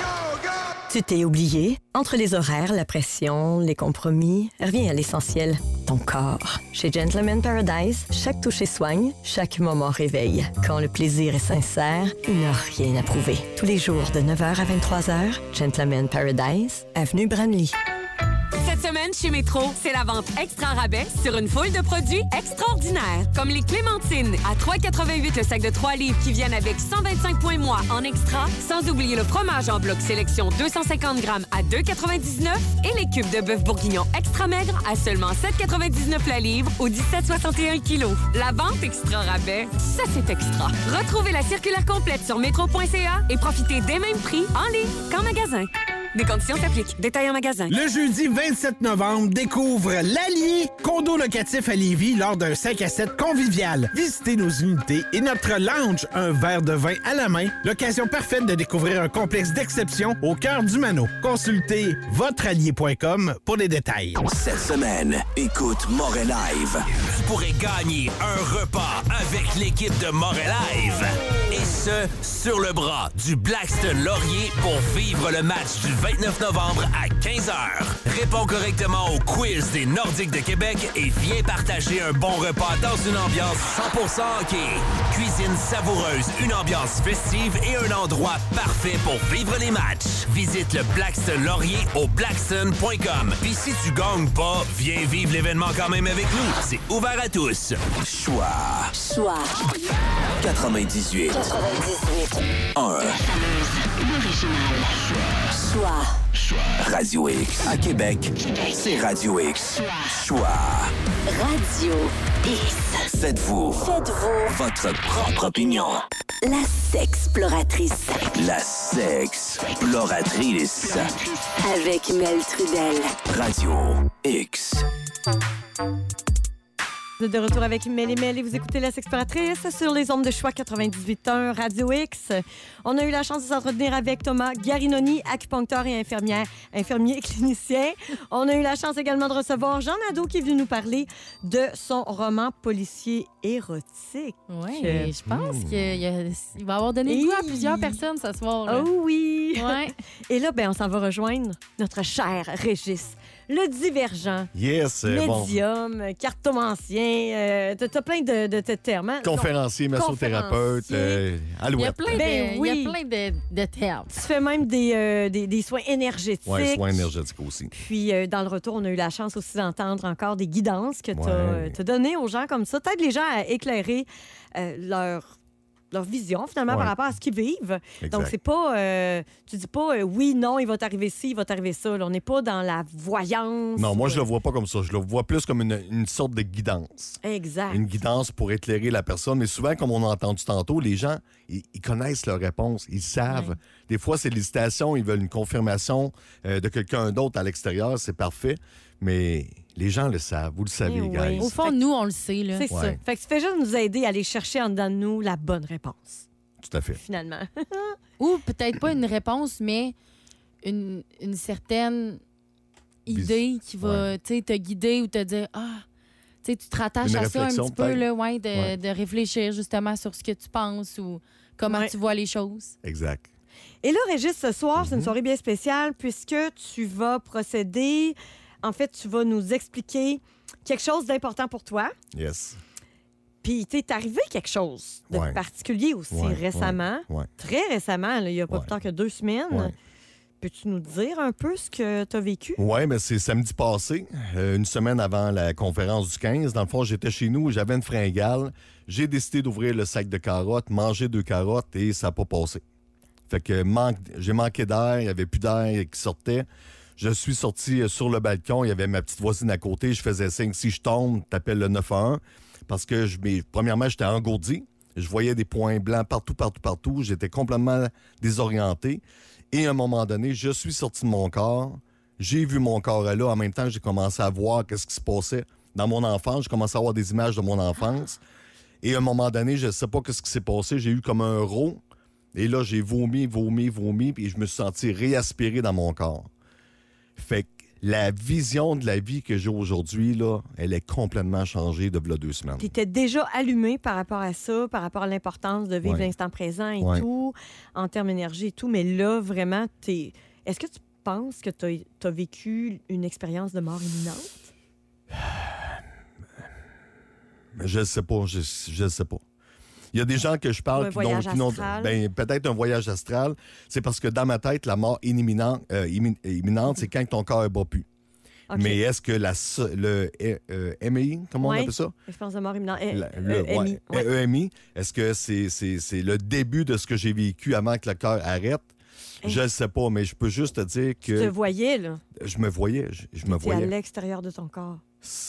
Tu t'es oublié? Entre les horaires, la pression, les compromis, reviens à l'essentiel, ton corps. Chez Gentleman Paradise, chaque toucher soigne, chaque moment réveille. Quand le plaisir est sincère, il n'y a rien à prouver. Tous les jours de neuf heures à vingt-trois heures, Gentleman Paradise, avenue Branly. Cette semaine, chez Métro, c'est la vente extra rabais sur une foule de produits extraordinaires, comme les clémentines à trois quatre-vingt-huit le sac de trois livres qui viennent avec cent vingt-cinq points mois en extra, sans oublier le fromage en bloc sélection deux cent cinquante grammes à deux quatre-vingt-dix-neuf et les cubes de bœuf bourguignon extra maigre à seulement sept quatre-vingt-dix-neuf la livre ou dix-sept soixante et un kilo. La vente extra rabais, ça c'est extra. Retrouvez la circulaire complète sur métro point c a et profitez des mêmes prix en ligne qu'en magasin. Des conditions s'appliquent. Détail en magasin. Le jeudi vingt-sept novembre, découvre l'Allier, condo locatif à Lévis lors d'un cinq à sept convivial. Visitez nos unités et notre lounge, un verre de vin à la main. L'occasion parfaite de découvrir un complexe d'exception au cœur du Mano. Consultez votre allier point com pour les détails. Cette semaine, écoute Moret Live. Vous pourrez gagner un repas avec l'équipe de Moret Live. Et ce, sur le bras du Blackstone Laurier pour vivre le match du vingt-neuf novembre à quinze heures. Réponds correctement au quiz des Nordiques de Québec et viens partager un bon repas dans une ambiance cent pour cent hockey. Cuisine savoureuse, une ambiance festive et un endroit parfait pour vivre les matchs. Visite le Blackstone Laurier au blackstone point com. Puis si tu gagnes pas, viens vivre l'événement quand même avec nous. C'est ouvert à tous. Choix. Choix. quatre-vingt-dix-huit. quatre-vingt-dix-huit. un. La fameuse, l'original. Choix. Choix. Radio X. À Québec, c'est Radio X. Choix. Radio X. Faites-vous. Faites-vous. Votre propre opinion. La sexploratrice. La sexploratrice. Avec Mel Trudel. Radio X. Vous êtes de retour avec Mel et Mel et vous écoutez La Sexploratrice sur les ondes de choix quatre-vingt-dix-huit point un Radio X. On a eu la chance de s'entretenir avec Thomas Garinoni, acupuncteur et infirmière, infirmier clinicien. On a eu la chance également de recevoir Jean Nadeau qui est venu nous parler de son roman policier érotique. Oui, je pense mmh. qu'il il va avoir donné le goût à plusieurs personnes ce soir. Là. Oh oui! Ouais. Et là, ben, on s'en va rejoindre notre cher Régis. Le divergent. Yes, médium, bon. cartomancien. Euh, t'as, t'as plein de, de, de termes. Hein? Conférencier, massothérapeute, euh, alouette. Il y a plein, ben, de, oui. il y a plein de, de termes. Tu fais même des, euh, des, des soins énergétiques. Oui, soins énergétiques aussi. Puis, euh, dans le retour, on a eu la chance aussi d'entendre encore des guidances que tu ouais. as données aux gens comme ça. T'aides les gens à éclairer euh, leur... leur vision, finalement, ouais. par rapport à ce qu'ils vivent. Exact. Donc, c'est pas... Euh, tu dis pas, euh, oui, non, il va t'arriver ci, il va t'arriver ça. Là, on n'est pas dans la voyance. Non, moi, euh... je le vois pas comme ça. Je le vois plus comme une, une sorte de guidance. Exact. Une guidance pour éclairer la personne. Mais souvent, comme on a entendu tantôt, les gens, ils, ils connaissent leurs réponses. Ils savent. Ouais. Des fois, c'est l'hésitation. Ils veulent une confirmation euh, de quelqu'un d'autre à l'extérieur. C'est parfait. Mais... les gens le savent, vous le savez, oui. guys. Au fond, nous, on le sait. Là. C'est ouais. ça. Fait que tu fais juste nous aider à aller chercher en dedans de nous la bonne réponse. Tout à fait. Finalement. Ou peut-être pas une réponse, mais une, une certaine idée qui va ouais. te guider ou te dire « Ah, tu te rattaches à ça un petit peu, là, ouais, de, ouais. de réfléchir justement sur ce que tu penses ou comment ouais. tu vois les choses. » Exact. Et là, Régis, ce soir, mm-hmm. c'est une soirée bien spéciale puisque tu vas procéder... En fait, tu vas nous expliquer quelque chose d'important pour toi. Yes. Puis, tu es arrivé quelque chose de Ouais. particulier aussi Ouais, récemment. ouais, ouais. Très récemment, là, il n'y a pas Ouais. plus tard que deux semaines. Ouais. Peux-tu nous dire un peu ce que tu as vécu? Oui, mais c'est samedi passé, euh, une semaine avant la conférence du quinze. Dans le fond, j'étais chez nous, j'avais une fringale. J'ai décidé d'ouvrir le sac de carottes, manger deux carottes et ça n'a pas passé. Fait que manque, j'ai manqué d'air, il n'y avait plus d'air qui sortait. Je suis sorti euh, sur le balcon, il y avait ma petite voisine à côté. Je faisais signe, si je tombe, t'appelles le neuf un un. Parce que, je, mais, premièrement, j'étais engourdi. Je voyais des points blancs partout, partout, partout. J'étais complètement désorienté. Et à un moment donné, je suis sorti de mon corps. J'ai vu mon corps là. En même temps, j'ai commencé à voir qu'est-ce qui se passait dans mon enfance. J'ai commencé à avoir des images de mon enfance. Et à un moment donné, je ne sais pas qu'est-ce qui s'est passé. J'ai eu comme un rot. Et là, j'ai vomi, vomi, vomi. Puis je me suis senti réaspiré dans mon corps. Fait que la vision de la vie que j'ai aujourd'hui, là, elle est complètement changée de là deux semaines. Tu étais déjà allumé par rapport à ça, par rapport à l'importance de vivre Ouais. l'instant présent et Ouais. tout, en termes d'énergie et tout. Mais là, vraiment, t'es... est-ce que tu penses que tu as vécu une expérience de mort imminente? Je ne sais pas, je ne sais pas. Il y a des gens que je Ou parle un qui n'ont... voyage qui n'ont- astral. ben, peut-être un voyage astral. C'est parce que dans ma tête, la mort imminente, euh, immin- imminente c'est quand ton corps ne bat plus. OK. Mais est-ce que la, so- le euh, M I, comment Ouais. on appelle ça? Expérience de mort imminente. Eh, La- euh, le M I, ouais, ouais. E M I, est-ce que c'est, c'est, c'est le début de ce que j'ai vécu avant que le cœur arrête? Je ne sais pas, mais je peux juste te dire Tu te que voyais, là. je me voyais. Je, je me Tu es à voyais. l'extérieur de ton corps.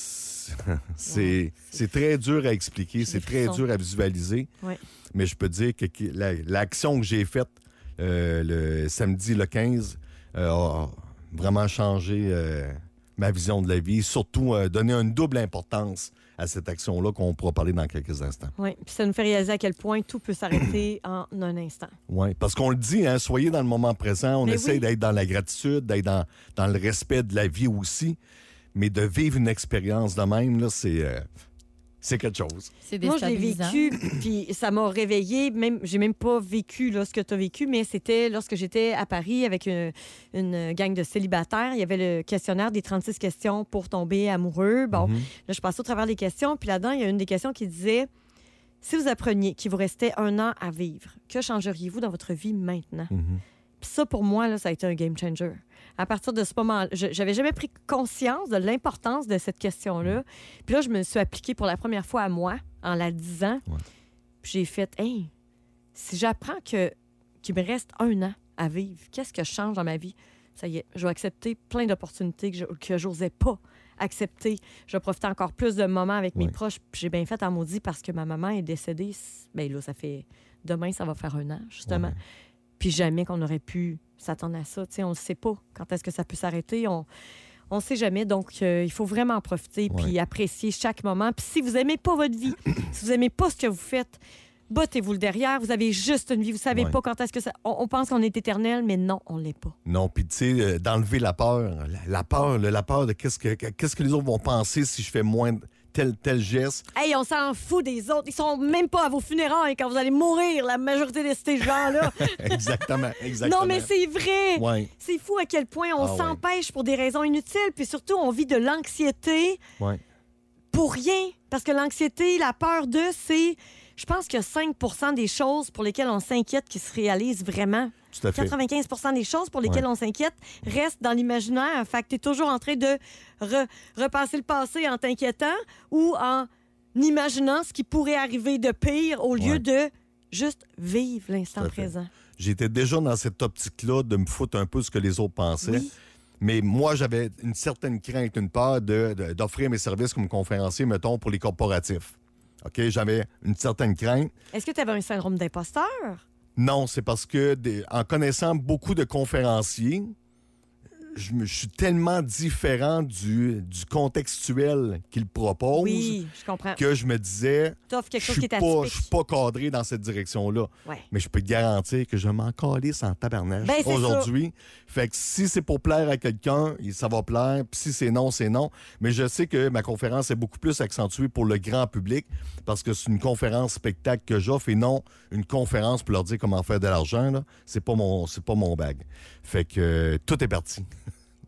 C'est, c'est très dur à expliquer, c'est très frissons. dur à visualiser. Ouais. Mais je peux dire que que la- l'action que j'ai faite euh, le samedi, le quinze, euh, a vraiment changé euh, ma vision de la vie. Surtout, euh, donner une double importance à cette action-là qu'on pourra parler dans quelques instants. Oui, puis ça nous fait réaliser à quel point tout peut s'arrêter en un instant. Oui, parce qu'on le dit, hein, soyez dans le moment présent. On Mais essaie oui. d'être dans la gratitude, d'être dans, dans le respect de la vie aussi. Mais de vivre une expérience de même, là, c'est, euh, c'est quelque chose. C'est Moi, je l'ai déstabilisant. vécu, puis ça m'a réveillée. Même, j'ai même pas vécu là, ce que tu as vécu, mais c'était lorsque j'étais à Paris avec une, une gang de célibataires. Il y avait le questionnaire des trente-six questions pour tomber amoureux. Bon, Mhm. là, je passais au travers des questions, puis là-dedans, il y a une des questions qui disait si vous appreniez qu'il vous restait un an à vivre, que changeriez-vous dans votre vie maintenant? Puis ça, pour moi, là, ça a été un game changer. À partir de ce moment-là, je j'avais jamais pris conscience de l'importance de cette question-là. Puis là, je me suis appliquée pour la première fois à moi, en la disant. Puis j'ai fait, hey, si j'apprends que qu'il me reste un an à vivre, qu'est-ce que je change dans ma vie? Ça y est, je vais accepter plein d'opportunités que je que j'osais pas accepter. Je vais profiter encore plus de moments avec mes proches. Puis j'ai bien fait en maudit parce que ma maman est décédée. Bien là, ça fait... Demain, ça va faire un an, justement. Puis jamais qu'on aurait pu s'attendre à ça. Tu sais, on ne sait pas quand est-ce que ça peut s'arrêter. On ne sait jamais. Donc, euh, il faut vraiment en profiter puis apprécier chaque moment. Puis si vous n'aimez pas votre vie, si vous n'aimez pas ce que vous faites, battez-vous le derrière. Vous avez juste une vie. Vous savez Ouais. pas quand est-ce que ça... On, on pense qu'on est éternel, mais non, on ne l'est pas. Non, puis tu sais, euh, d'enlever la peur. La, la peur, là, la peur de qu'est-ce que, qu'est-ce que les autres vont penser si je fais moins de tel, tel geste. Hey, on s'en fout des autres. Ils sont même pas à vos funérailles quand vous allez mourir, la majorité de ces gens-là. exactement, exactement. Non, mais c'est vrai. Ouais. C'est fou à quel point on Ah ouais. s'empêche pour des raisons inutiles. Puis surtout, on vit de l'anxiété Ouais. pour rien. Parce que l'anxiété, la peur de, c'est... Je pense qu'il y a cinq pour cent des choses pour lesquelles on s'inquiète qui se réalisent vraiment. Tout à fait. quatre-vingt-quinze pour cent des choses pour lesquelles Ouais. on s'inquiète restent dans l'imaginaire. Fait que tu es toujours en train de re- repasser le passé en t'inquiétant ou en imaginant ce qui pourrait arriver de pire au lieu Ouais. de juste vivre l'instant Tout à fait. présent. J'étais déjà dans cette optique-là de me foutre un peu ce que les autres pensaient. Oui. Mais moi, j'avais une certaine crainte, une peur de, de- d'offrir mes services comme conférencier, mettons, pour les corporatifs. OK? J'avais une certaine crainte. Est-ce que tu avais un syndrome d'imposteur? Non, c'est parce que, des- en connaissant beaucoup de conférenciers, je, me- je suis tellement différent du, du contextuel qu'ils proposent Oui, je comprends. que je me disais, T'offres quelque je chose suis qui est pas, atypique. je suis pas cadré dans cette direction-là. Ouais. Mais je peux te garantir que je m'en calisse en tabarnage Ben, c'est aujourd'hui. Fait que si c'est pour plaire à quelqu'un, il- ça va plaire. Puis si c'est non, c'est non. Mais je sais que ma conférence est beaucoup plus accentuée pour le grand public parce que c'est une conférence spectacle que j'offre et non une conférence pour leur dire comment faire de l'argent. Là. C'est pas mon, c'est pas mon bag. Fait que euh, tout est parti.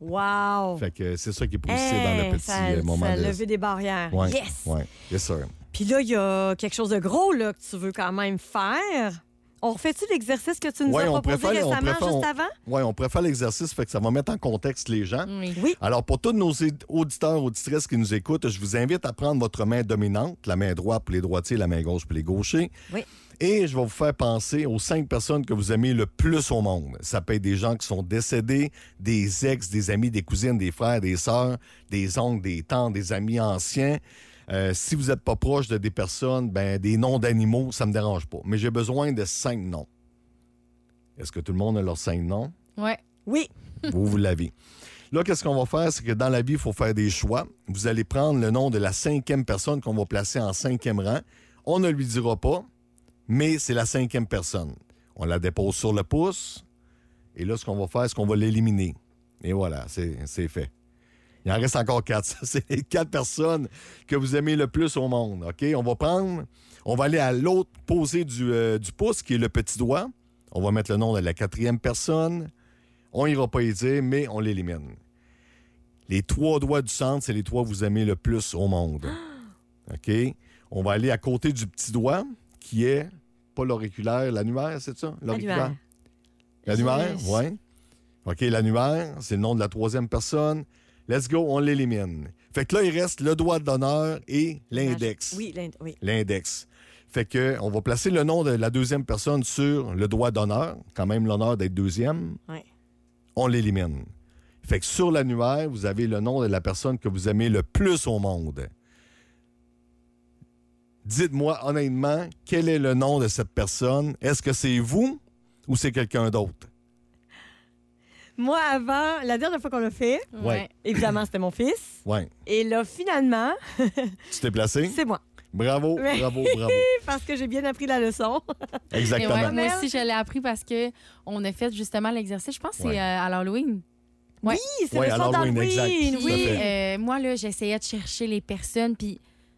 Wow! Fait que c'est ça qui est positif Hey, dans le petit ça, euh, moment ça a de... levé des barrières. Ouais, Yes! ouais, yes sir. Puis là, il y a quelque chose de gros là, que tu veux quand même faire. On refait-tu l'exercice que tu nous Ouais, as on proposé préfère, on récemment, préfère, juste on- avant? Oui, on préfère l'exercice, fait que ça va mettre en contexte les gens. Oui. Oui. Alors, pour tous nos auditeurs, auditrices qui nous écoutent, je vous invite à prendre votre main dominante, la main droite pour les droitiers, la main gauche pour les gauchers. Oui. Et je vais vous faire penser aux cinq personnes que vous aimez le plus au monde. Ça peut être des gens qui sont décédés, des ex, des amis, des cousines, des frères, des sœurs, des oncles, des tantes, des amis anciens. Euh, si vous n'êtes pas proche de des personnes, ben des noms d'animaux, ça me dérange pas. Mais j'ai besoin de cinq noms. Est-ce que tout le monde a leurs cinq noms? Ouais. Oui. Vous, vous l'avez. Là, qu'est-ce qu'on va faire? C'est que dans la vie, il faut faire des choix. Vous allez prendre le nom de la cinquième personne qu'on va placer en cinquième rang. On ne lui dira pas, mais c'est la cinquième personne. On la dépose sur le pouce. Et là, ce qu'on va faire, c'est qu'on va l'éliminer. Et voilà, c'est, c'est fait. Il en reste encore quatre. Ça, c'est les quatre personnes que vous aimez le plus au monde. OK? On va prendre... On va aller à l'autre posé du, euh, du pouce, qui est le petit doigt. On va mettre le nom de la quatrième personne. On n'ira pas y dire, mais on l'élimine. Les trois doigts du centre, c'est les trois que vous aimez le plus au monde. OK? On va aller à côté du petit doigt, qui est pas l'auriculaire, l'annulaire, c'est ça? L'auriculaire? L'annulaire, oui. OK, l'annulaire, c'est le nom de la troisième personne. Let's go, on l'élimine. Fait que là, il reste le doigt d'honneur et l'index. Oui, l'index. Oui. L'index. Fait que on va placer le nom de la deuxième personne sur le doigt d'honneur, quand même l'honneur d'être deuxième. Ouais. On l'élimine. Fait que sur l'annuaire, vous avez le nom de la personne que vous aimez le plus au monde. Dites-moi honnêtement, quel est le nom de cette personne? Est-ce que c'est vous ou c'est quelqu'un d'autre? Moi, avant, la dernière fois qu'on l'a fait, Ouais. évidemment, c'était mon fils. Ouais. Et là, finalement, Tu t'es placé? c'est moi. Bravo, Mais- bravo, bravo. Parce que j'ai bien appris la leçon. Exactement. Et ouais, moi aussi, je l'ai appris parce que on a fait justement l'exercice. Je pense que Ouais. c'est euh, à l'Halloween. Ouais. Oui, c'est Ouais, le à soir l'Halloween, d'Halloween, exact. Tout à Oui, fait. euh, moi, là, j'essayais de chercher les personnes, puis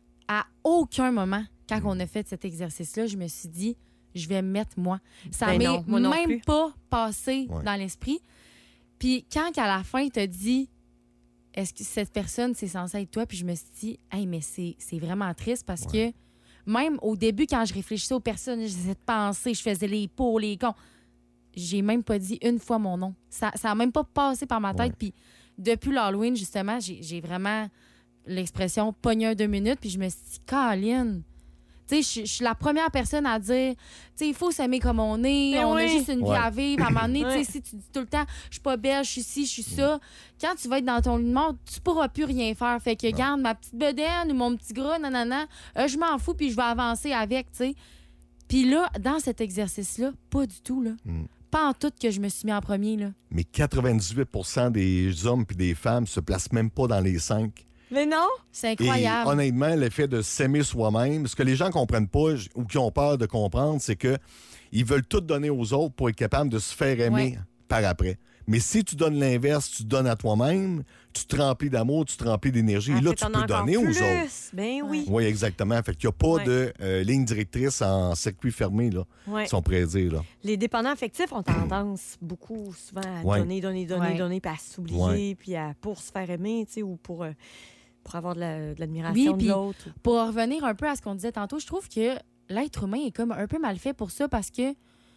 à aucun moment, quand on a fait cet exercice-là, je me suis dit, je vais me mettre moi. Ça Ben m'est non, moi non même plus. pas passé Ouais. dans l'esprit. Puis quand, à la fin, il t'a dit, est-ce que cette personne, c'est censé être toi? Puis je me suis dit, hey, mais c'est c'est vraiment triste parce que même au début, quand je réfléchissais aux personnes, j'essayais de penser, je faisais les pour, les cons. J'ai même pas dit une fois mon nom. Ça ça a même pas passé par ma tête. Puis depuis l'Halloween, justement, j'ai j'ai vraiment l'expression pogné un deux minutes. Puis je me suis dit, Caroline, tu sais, je- je suis la première personne à dire, tu sais, il faut s'aimer comme on est, Ben on a oui. juste une vie Ouais. à vivre. À un moment donné, tu Ouais. sais, si tu dis tout le temps, je suis pas belle, je suis ci, je suis ça, quand tu vas être dans ton lit de mort, tu pourras plus rien faire. Fait que, garde ma petite bedaine ou mon petit gras, nanana, euh, je m'en fous, puis je vais avancer avec, tu sais. Puis là, dans cet exercice-là, pas du tout, là. Mm. Pas en tout que je me suis mis en premier, là. Mais quatre-vingt-dix-huit pour cent des hommes et des femmes se placent même pas dans les cinq. Mais non! C'est Et incroyable. honnêtement, l'effet de s'aimer soi-même, ce que les gens comprennent pas j- ou qui ont peur de comprendre, c'est que ils veulent tout donner aux autres pour être capable de se faire aimer Ouais. par après. Mais si tu donnes l'inverse, tu te donnes à toi-même, tu te remplis d'amour, tu te remplis d'énergie, Ah, là, fait, tu t'en peux as encore donner aux plus. autres. Ben oui. Oui, exactement. Fait qu'il n'y a pas Ouais. de euh, ligne directrice en circuit fermé, là, Ouais. si on pourrait dire. Là. Les dépendants affectifs ont tendance beaucoup souvent à Ouais. donner, donner, donner, Ouais. donner, puis à s'oublier, Ouais. puis à, pour se faire aimer, tu sais, ou pour, euh, pour avoir de, la- de Oui, l'admiration puis de l'autre. pour revenir un peu à ce qu'on disait tantôt, je trouve que l'être humain est comme un peu mal fait pour ça parce que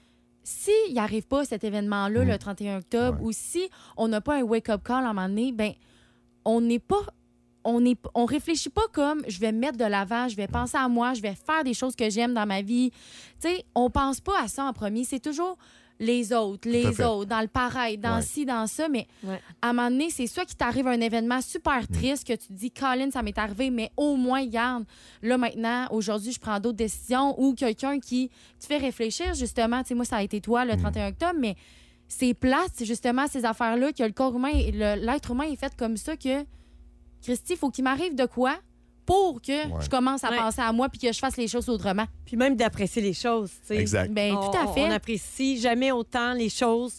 s'il n'arrive pas cet événement-là Mm. le trente et un octobre ou si on n'a pas un wake-up call à un moment donné, ben on n'est pas on est on réfléchit pas comme je vais me mettre de l'avant, je vais penser à moi, je vais faire des choses que j'aime dans ma vie. Tu sais, on pense pas à ça en premier, c'est toujours les autres, à les fait. autres, dans le pareil, dans Ouais. ci, dans ça, mais Ouais. à un moment donné, c'est soit qu'il t'arrive un événement super triste que tu te dis, Colin, ça m'est arrivé, mais au moins, garde, là maintenant, aujourd'hui, je prends d'autres décisions ou quelqu'un qui te fait réfléchir, justement. Tu sais, moi, ça a été toi le trente et un octobre, mais c'est plate, c'est justement ces affaires-là que le corps humain, le- l'être humain est fait comme ça que, Christy, il faut qu'il m'arrive de quoi pour que je commence à Ouais. penser à moi puis que je fasse les choses autrement. Puis même d'apprécier les choses, tu sais. Exact. Ben, On- tout à fait. On n'apprécie jamais autant les choses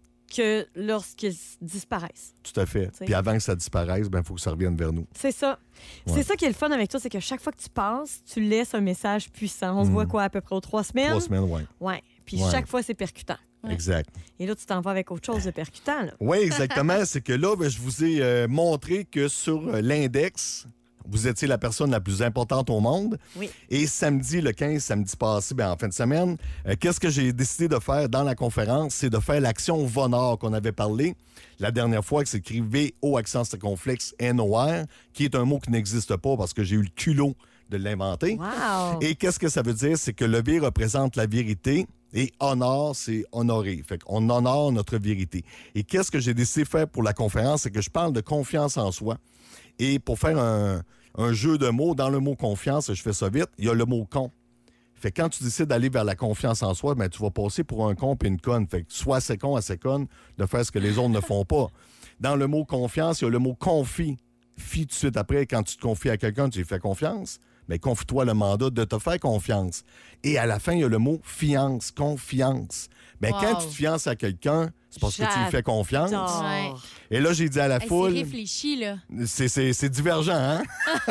que lorsqu'elles disparaissent. Tout à fait. T'sais. Puis avant que ça disparaisse, il faut que ça revienne vers nous. C'est ça. Ouais. C'est ça qui est le fun avec toi, c'est que chaque fois que tu passes, tu laisses un message puissant. On se Mm. voit quoi, à peu près aux trois semaines? Trois semaines, oui. Ouais. Puis Ouais. chaque fois, c'est percutant. Ouais. Exact. Et là, tu t'en vas avec autre chose de percutant. Là. Oui, exactement. C'est que là, ben, je vous ai euh, montré que sur euh, l'index, vous étiez la personne la plus importante au monde. Oui. Et samedi, le quinze, samedi passé, ben, en fin de semaine, euh, qu'est-ce que j'ai décidé de faire dans la conférence? C'est de faire l'action V O N R qu'on avait parlé la dernière fois, que c'est écrit V O accent circonflexe N O R, qui est un mot qui n'existe pas parce que j'ai eu le culot de l'inventer. Wow. Et qu'est-ce que ça veut dire? C'est que le V représente la vérité et honor, c'est honorer. Fait qu'on honore notre vérité. Et qu'est-ce que j'ai décidé de faire pour la conférence? C'est que je parle de confiance en soi. Et pour faire un, un jeu de mots, dans le mot confiance, je fais ça vite, il y a le mot con. Fait que quand tu décides d'aller vers la confiance en soi, ben, tu vas passer pour un con et une conne. Fait que sois assez con, assez conne de faire ce que les autres ne font pas. Dans le mot confiance, il y a le mot confie. Fie tout de suite après, quand tu te confies à quelqu'un, tu lui fais confiance. Mais confie-toi le mandat de te faire confiance. Et à la fin, il y a le mot fiance, confiance. Bien, Wow. quand tu te fiances à quelqu'un, c'est parce que tu lui fais confiance. Ouais. Et là, j'ai dit à la Hey, foule... c'est réfléchi, là. C'est, c'est, c'est divergent, hein?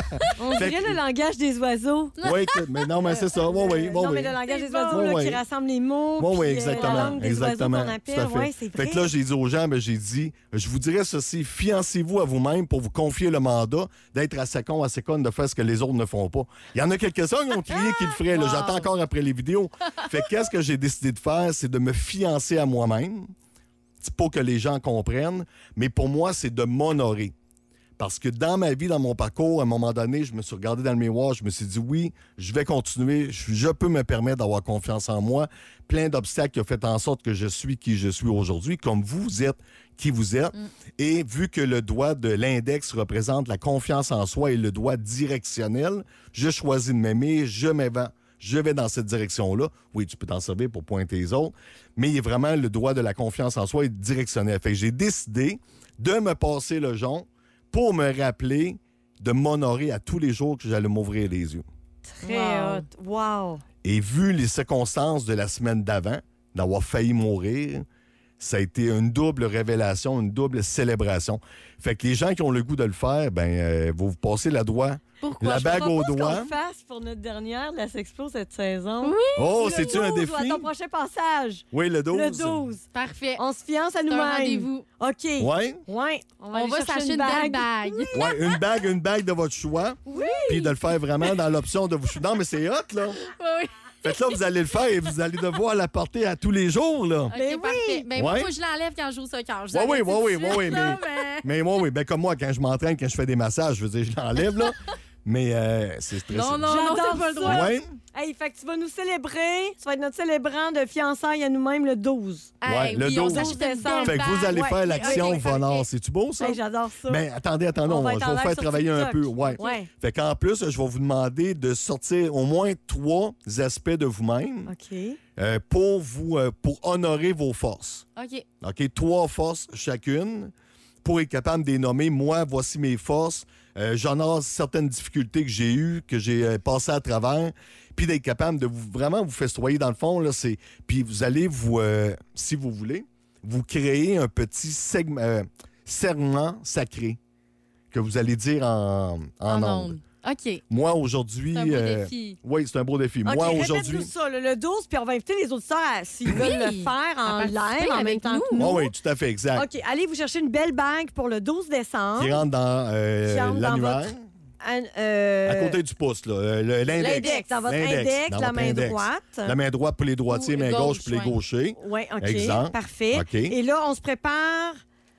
On Fait dirait que- le langage des oiseaux. Oui, mais non, mais c'est ça. Oui, oui, oui. non, oui. mais le langage des oiseaux Oui, là, oui. qui rassemble les mots. Oui, oui, puis, euh, exactement. la langue des exactement. oiseaux qu'on Tout appelle. à fait. Ouais, c'est vrai. Fait que là, j'ai dit aux gens, ben, j'ai dit, je vous dirais ceci, fiancez-vous à vous-même pour vous confier le mandat d'être assez con, assez conne de faire ce que les autres ne font pas. Il y en a quelques-uns qui ont crié qu'ils le feraient. Là. Wow. J'attends encore après les vidéos. Fait que qu'est-ce que j'ai décidé de faire? C'est de me fiancer à moi-même. C'est pas que les gens comprennent, mais pour moi, c'est de m'honorer. Parce que dans ma vie, dans mon parcours, à un moment donné, je me suis regardé dans le miroir, je me suis dit, oui, je vais continuer, je, je peux me permettre d'avoir confiance en moi. Plein d'obstacles qui ont fait en sorte que je suis qui je suis aujourd'hui, comme vous êtes qui vous êtes. Mm. Et vu que le doigt de l'index représente la confiance en soi et le doigt directionnel, je choisis de m'aimer, je m'évente. Je vais dans cette direction-là. Oui, tu peux t'en servir pour pointer les autres, mais il est vraiment le doigt de la confiance en soi est directionnel. Fait que j'ai décidé de me passer le jonc pour me rappeler de m'honorer à tous les jours que j'allais m'ouvrir les yeux. Très hot. Wow. Et vu les circonstances de la semaine d'avant, d'avoir failli mourir, ça a été une double révélation, une double célébration. Fait que les gens qui ont le goût de le faire, ben, euh, vous vous passez la doigt. Pourquoi? La Je bague au propose doigt. qu'on le fasse pour notre dernière de la Sexpo cette saison. Oui. Oh, Le c'est-tu un douze, défi? ou à ton prochain passage. Oui, le douze. Le douze. Parfait. On se fiance à C'est un nous-mêmes. rendez-vous. OK. Ouais. Ouais. On va, On aller va chercher s'acheter une une bague. belle bague. Ouais, une bague, une bague de votre choix. Oui. Puis de le faire vraiment dans l'option de vous. Non, mais c'est hot, là. Oui. Fait que là, vous allez le faire et vous allez devoir la porter à tous les jours, là. OK, Ben parfait. oui. Ben, moi, Ouais. faut que je l'enlève quand je joue au soccer. Je Oui, oui, l'arrête oui, tout de oui, suite, oui, oui, là, mais... Mais moi, oui, ben comme moi, quand je m'entraîne, quand je fais des massages, je veux dire, je l'enlève, là. Mais euh, c'est stressant. Non, non, non, J'adore t'as pas le ça. droit. Ouais. Hey, fait que tu vas nous célébrer. Tu vas être notre célébrant de fiançailles à nous-mêmes le douze. Ouais, Hey, le oui, on douze. s'achète une belle Fait que vous allez Ouais, faire ok, l'action ok, Vonard. parfait. C'est-tu beau, ça? Hey, j'adore ça. Mais attendez, attendez, On on va va, être je en vais vous live faire sur travailler un TikTok. peu. Ouais. Ouais. Fait qu'en plus, je vais vous demander de sortir au moins trois aspects de vous-même OK. euh, pour vous euh, pour honorer vos forces. OK. OK? Trois forces chacune pour être capable de les nommer. Moi, voici mes forces. Euh, J'honore certaines difficultés que j'ai eues, que j'ai euh, passées à travers. Puis d'être capable de vous, vraiment vous festoyer dans le fond. Là, c'est... Puis vous allez vous, euh, si vous voulez, vous créer un petit segment, euh, serment sacré que vous allez dire en, en, En ondes. ondes. OK. Moi, aujourd'hui... C'est un beau euh, défi. Oui, c'est un beau défi. OK, Moi, répète-nous aujourd'hui... ça, le, le douze, puis on va inviter les auditeurs à, s'ils veulent le faire en à live participer en même avec temps nous. que nous. Oh, oui, tout à fait, exact. OK, allez vous chercher une belle bague pour le douze décembre. Qui rentre dans euh, Qui rentre dans l'annuaire. votre- An- euh, À côté du pouce, là. euh, le- L'index. L'index, dans votre L'index, index, dans la votre main index. droite. La main droite pour les droitiers, Ou main gauche, gauche, pour les ouais. gauchers. Oui, OK. Exemple. Parfait. OK. Et là, on se prépare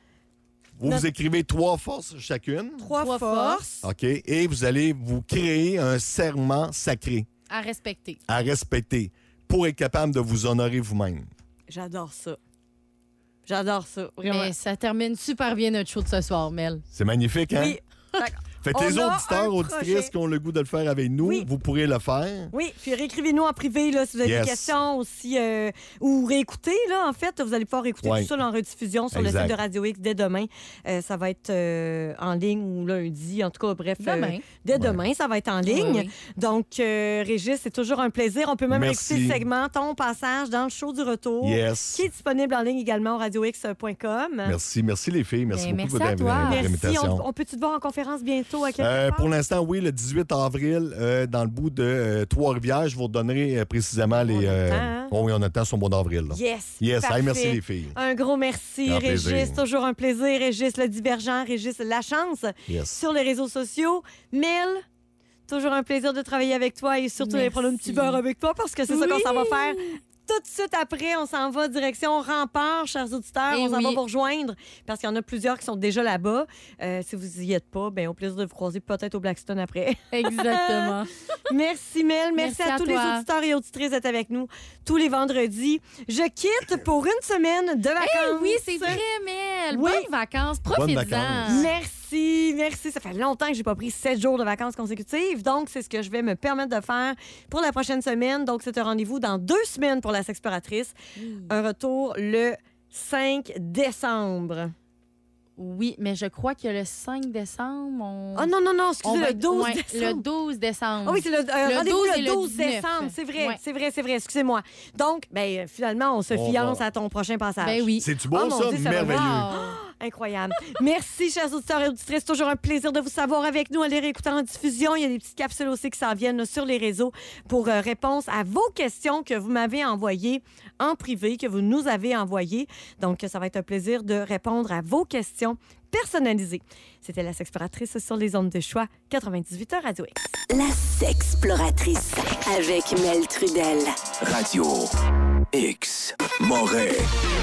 Vous notre- vous écrivez trois forces chacune. trois, Trois forces. OK. Et vous allez vous créer un serment sacré À respecter. à respecter pour être capable de vous honorer vous-même. J'adore ça. J'adore ça, vraiment. Mais ça termine super bien notre show de ce soir, Mel. C'est magnifique, hein? Oui. D'accord. Fait que On les a un auditeurs, auditrices projet. qui ont le goût de le faire avec nous, Oui. vous pourrez le faire. Oui, puis réécrivez-nous en privé là, si vous avez Yes. des questions aussi. euh, ou réécoutez, là, en fait. Vous allez pouvoir écouter Ouais. tout ça là, en rediffusion sur Exact. le site de Radio X dès demain. Euh, ça va être euh, en ligne ou lundi. En tout cas, bref. euh, Demain. dès demain, ça va être en ligne. Oui, oui. Donc, euh, Régis, c'est toujours un plaisir. On peut même Merci. écouter le segment Ton passage dans le show du retour. Yes. Qui est disponible en ligne également au radio x point com. Merci, merci les filles. Merci Ben, beaucoup merci de à votre toi. inv- votre Merci. invitation. On, on peut-tu te voir en conférence bientôt? bientôt à quelque Euh, part? pour l'instant, oui, le dix-huit avril, euh, dans le bout de euh, Trois-Rivières. Je vous donnerai euh, précisément les. Euh... temps, hein? Oh, oui, on a le temps sur le mois d'avril. là. Yes. Yes. Parfait. Hey, merci, les filles. Un gros merci, Grand Régis. plaisir. Toujours un plaisir. Régis le divergent, Régis la chance. Yes. Sur les réseaux sociaux. Mel, toujours un plaisir de travailler avec toi et surtout d'aller prendre un petit beurre avec toi parce que c'est ça qu'on s'en va faire. Tout de suite après, on s'en va direction Rempart, chers auditeurs. Eh on s'en oui. va vous rejoindre parce qu'il y en a plusieurs qui sont déjà là-bas. Euh, si vous y êtes pas, ben, au plaisir de vous croiser peut-être au Blackstone après. Exactement. Merci, Mel. Merci, Merci à, à tous toi. les auditeurs et auditrices d'être avec nous tous les vendredis. Je quitte pour une semaine de vacances. Eh oui, c'est vrai, Mel. Oui. Bonnes vacances. Bonnes Profite-en. vacances. Merci, merci. Ça fait longtemps que j'ai pas pris sept jours de vacances consécutives. Donc, c'est ce que je vais me permettre de faire pour la prochaine semaine. Donc, c'est un rendez-vous dans deux semaines pour la Sexploratrice. Un retour le cinq décembre. Oui, mais je crois que le cinq décembre, on... Ah non, non, non, excusez, on va le être- douze ouais, décembre. Le douze décembre. Ah oui, c'est le, euh, Le rendez-vous douze le et le douze dix-neuf. décembre. C'est vrai, Ouais. c'est vrai, c'est vrai. Excusez-moi. Donc, ben, euh, finalement, on se On fiance va. à ton prochain passage. Ben oui. C'est-tu beau, Oh, mon ça? Dieu, ça va Merveilleux. bien. Oh, incroyable. Merci, chers auditeurs et auditrices. Toujours un plaisir de vous savoir avec nous. Allez réécouter en diffusion. Il y a des petites capsules aussi qui s'en viennent là, sur les réseaux pour euh, réponse à vos questions que vous m'avez envoyées en privé, que vous nous avez envoyées. Donc, ça va être un plaisir de répondre à vos questions personnalisées. C'était la Sexploratrice sur les ondes de choix quatre-vingt-dix-huit heures Radio X. La Sexploratrice avec Mel Trudel. Radio X. Montréal.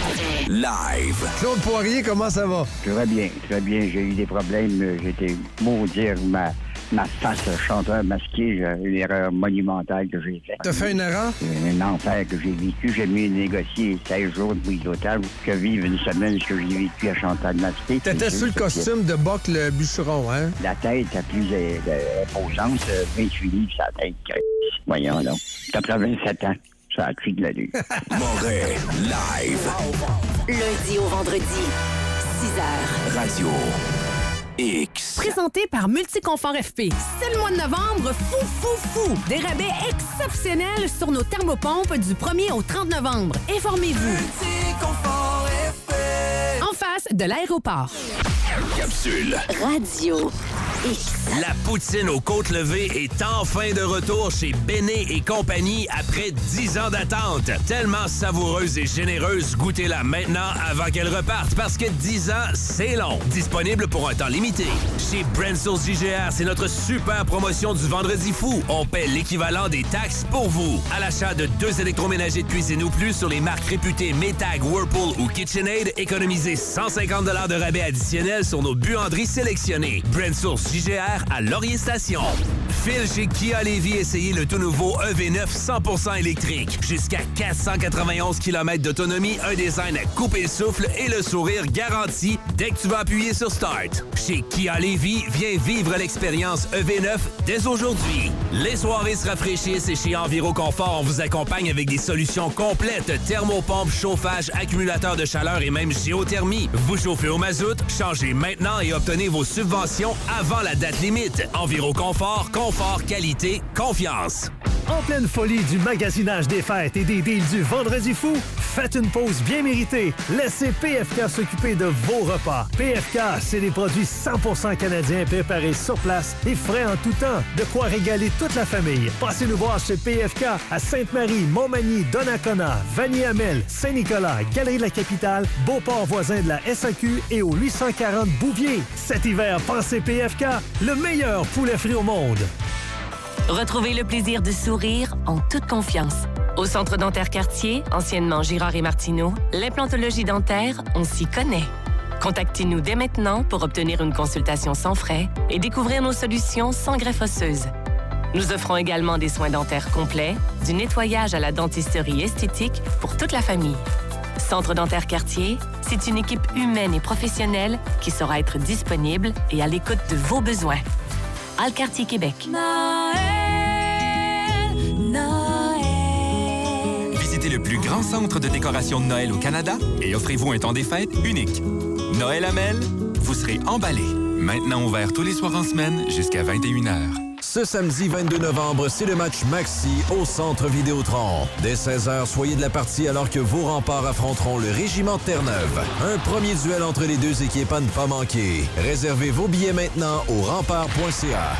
Live. Claude Poirier, comment ça va? Très bien, très bien. J'ai eu des problèmes. J'étais maudire ma, ma face chanteur masqué. J'ai une erreur monumentale que j'ai faite. T'as fait une erreur? C'est un enfer que j'ai vécu. J'ai mieux négocier seize jours de prise d'otage que vivre une semaine ce que j'ai vécu à Chantal masqué. T'étais sur le costume de Boc le bûcheron, hein? La tête la plus euh, euh, imposante, euh, vingt-huit livres, sa tête. Voyons donc. quatre-vingt-sept ans. Ça a cru de la lune. Montréal. Live. Lundi au vendredi, six heures. Radio X. Présenté par Multiconfort F P. C'est le mois de novembre, fou, fou, fou! Des rabais exceptionnels sur nos thermopompes du premier au trente novembre. Informez-vous. Multiconfort F P. En face de l'aéroport. Capsule. Radio X. La poutine aux côtes levées est enfin de retour chez Béné et compagnie après dix ans d'attente. Tellement savoureuse et généreuse, goûtez-la maintenant avant qu'elle reparte parce que dix ans, c'est long. Disponible pour un temps limité. Chez Brenson's J G R, c'est notre super promotion du Vendredi fou. On paie l'équivalent des taxes pour vous. À l'achat de deux électroménagers de cuisine ou plus sur les marques réputées Maytag, Whirlpool ou KitchenAid, économisez cent cinquante dollars de rabais additionnels sur nos buanderies sélectionnées. Brenson's J G R à Laurier Station. File chez Kia Lévis, essayez le tout nouveau E V neuf cent pour cent électrique. Jusqu'à quatre cent quatre-vingt-onze kilomètres d'autonomie, un design à couper le souffle et le sourire garanti dès que tu vas appuyer sur Start. Chez Kia Lévis, viens vivre l'expérience E V neuf dès aujourd'hui. Les soirées se rafraîchissent et chez Enviro Confort, on vous accompagne avec des solutions complètes. Thermopompe, chauffage, accumulateur de chaleur et même géothermie. Vous chauffez au mazout, changez maintenant et obtenez vos subventions avant la date limite. Enviro Confort, confort, qualité, confiance. En pleine folie du magasinage des fêtes et des deals du Vendredi fou, faites une pause bien méritée. Laissez P F K s'occuper de vos repas. P F K, c'est des produits cent pour cent canadiens préparés sur place et frais en tout temps. De quoi régaler toute la famille. Passez nous voir chez P F K à Sainte-Marie, Montmagny, Donnacona, Vanier-Amel, Saint-Nicolas, Galerie de la Capitale, Beauport voisin de la S A Q et au huit cent quarante Bouvier. Cet hiver, pensez P F K, le meilleur poulet frit au monde. Retrouvez le plaisir de sourire en toute confiance. Au Centre dentaire Cartier, anciennement Girard et Martineau, l'implantologie dentaire, on s'y connaît. Contactez-nous dès maintenant pour obtenir une consultation sans frais et découvrir nos solutions sans greffe osseuse. Nous offrons également des soins dentaires complets, du nettoyage à la dentisterie esthétique pour toute la famille. Centre dentaire Cartier, c'est une équipe humaine et professionnelle qui saura être disponible et à l'écoute de vos besoins. Alcartier Québec. Noël, Noël. Visitez le plus grand centre de décoration de Noël au Canada et offrez-vous un temps des fêtes unique. Noël Amel, vous serez emballé. Maintenant ouvert tous les soirs en semaine jusqu'à vingt et une heures. Ce samedi vingt-deux novembre, c'est le match Maxi au Centre Vidéotron. Dès seize heures, soyez de la partie alors que vos remparts affronteront le Régiment Terre-Neuve. Un premier duel entre les deux équipes à ne pas manquer. Réservez vos billets maintenant au rempart point c a.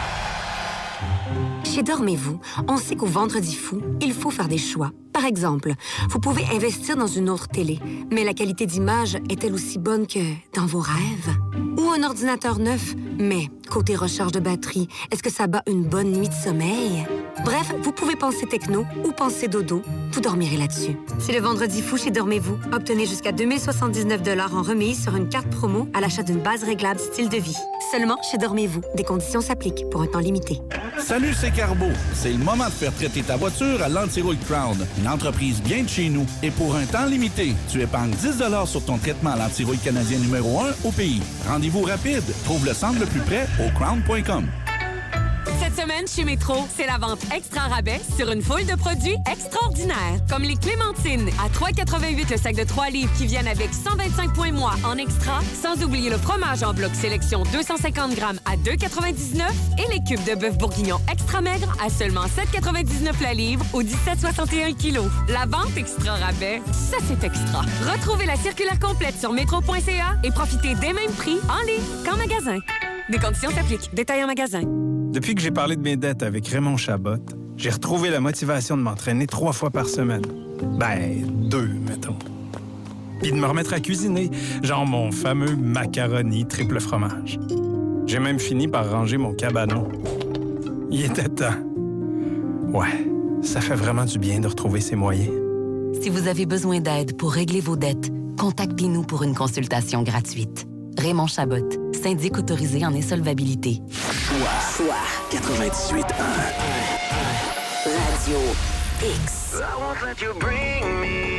Chez Dormez-vous, on sait qu'au Vendredi fou, il faut faire des choix. Par exemple, vous pouvez investir dans une autre télé, mais la qualité d'image est-elle aussi bonne que dans vos rêves? Ou un ordinateur neuf, mais côté recharge de batterie, est-ce que ça bat une bonne nuit de sommeil? Bref, vous pouvez penser techno ou penser dodo, vous dormirez là-dessus. C'est le Vendredi fou chez Dormez-vous. Obtenez jusqu'à deux mille soixante-dix-neuf dollars en remise sur une carte promo à l'achat d'une base réglable style de vie. Seulement chez Dormez-vous. Des conditions s'appliquent pour un temps limité. Salut, c'est Carbo. C'est le moment de faire traiter ta voiture à l'Antirouille Crown, une entreprise bien de chez nous. Et pour un temps limité, tu épargnes dix dollars sur ton traitement à l'antirouille canadien numéro un au pays. Rendez-vous rapide. Trouve le centre le plus près au crown point com. Cette semaine, chez Métro, c'est la vente extra rabais sur une foule de produits extraordinaires. Comme les clémentines à trois quatre-vingt-huit le sac de trois livres qui viennent avec cent vingt-cinq points mois en extra, sans oublier le fromage en bloc sélection deux cent cinquante grammes à deux quatre-vingt-dix-neuf et les cubes de bœuf bourguignon extra maigre à seulement sept quatre-vingt-dix-neuf la livre ou dix-sept soixante et un kilos. La vente extra rabais, ça c'est extra. Retrouvez la circulaire complète sur métro point c a et profitez des mêmes prix en ligne qu'en magasin. Des conditions s'appliquent. Détail en magasin. Depuis que j'ai parlé de mes dettes avec Raymond Chabot, j'ai retrouvé la motivation de m'entraîner trois fois par semaine. Ben, deux, mettons. Puis de me remettre à cuisiner, genre mon fameux macaroni triple fromage. J'ai même fini par ranger mon cabanon. Il était temps. Ouais, ça fait vraiment du bien de retrouver ses moyens. Si vous avez besoin d'aide pour régler vos dettes, contactez-nous pour une consultation gratuite. Raymond Chabot, syndic autorisé en insolvabilité. Choix. Choix. quatre-vingt-dix-huit un. Radio X. I won't let you bring me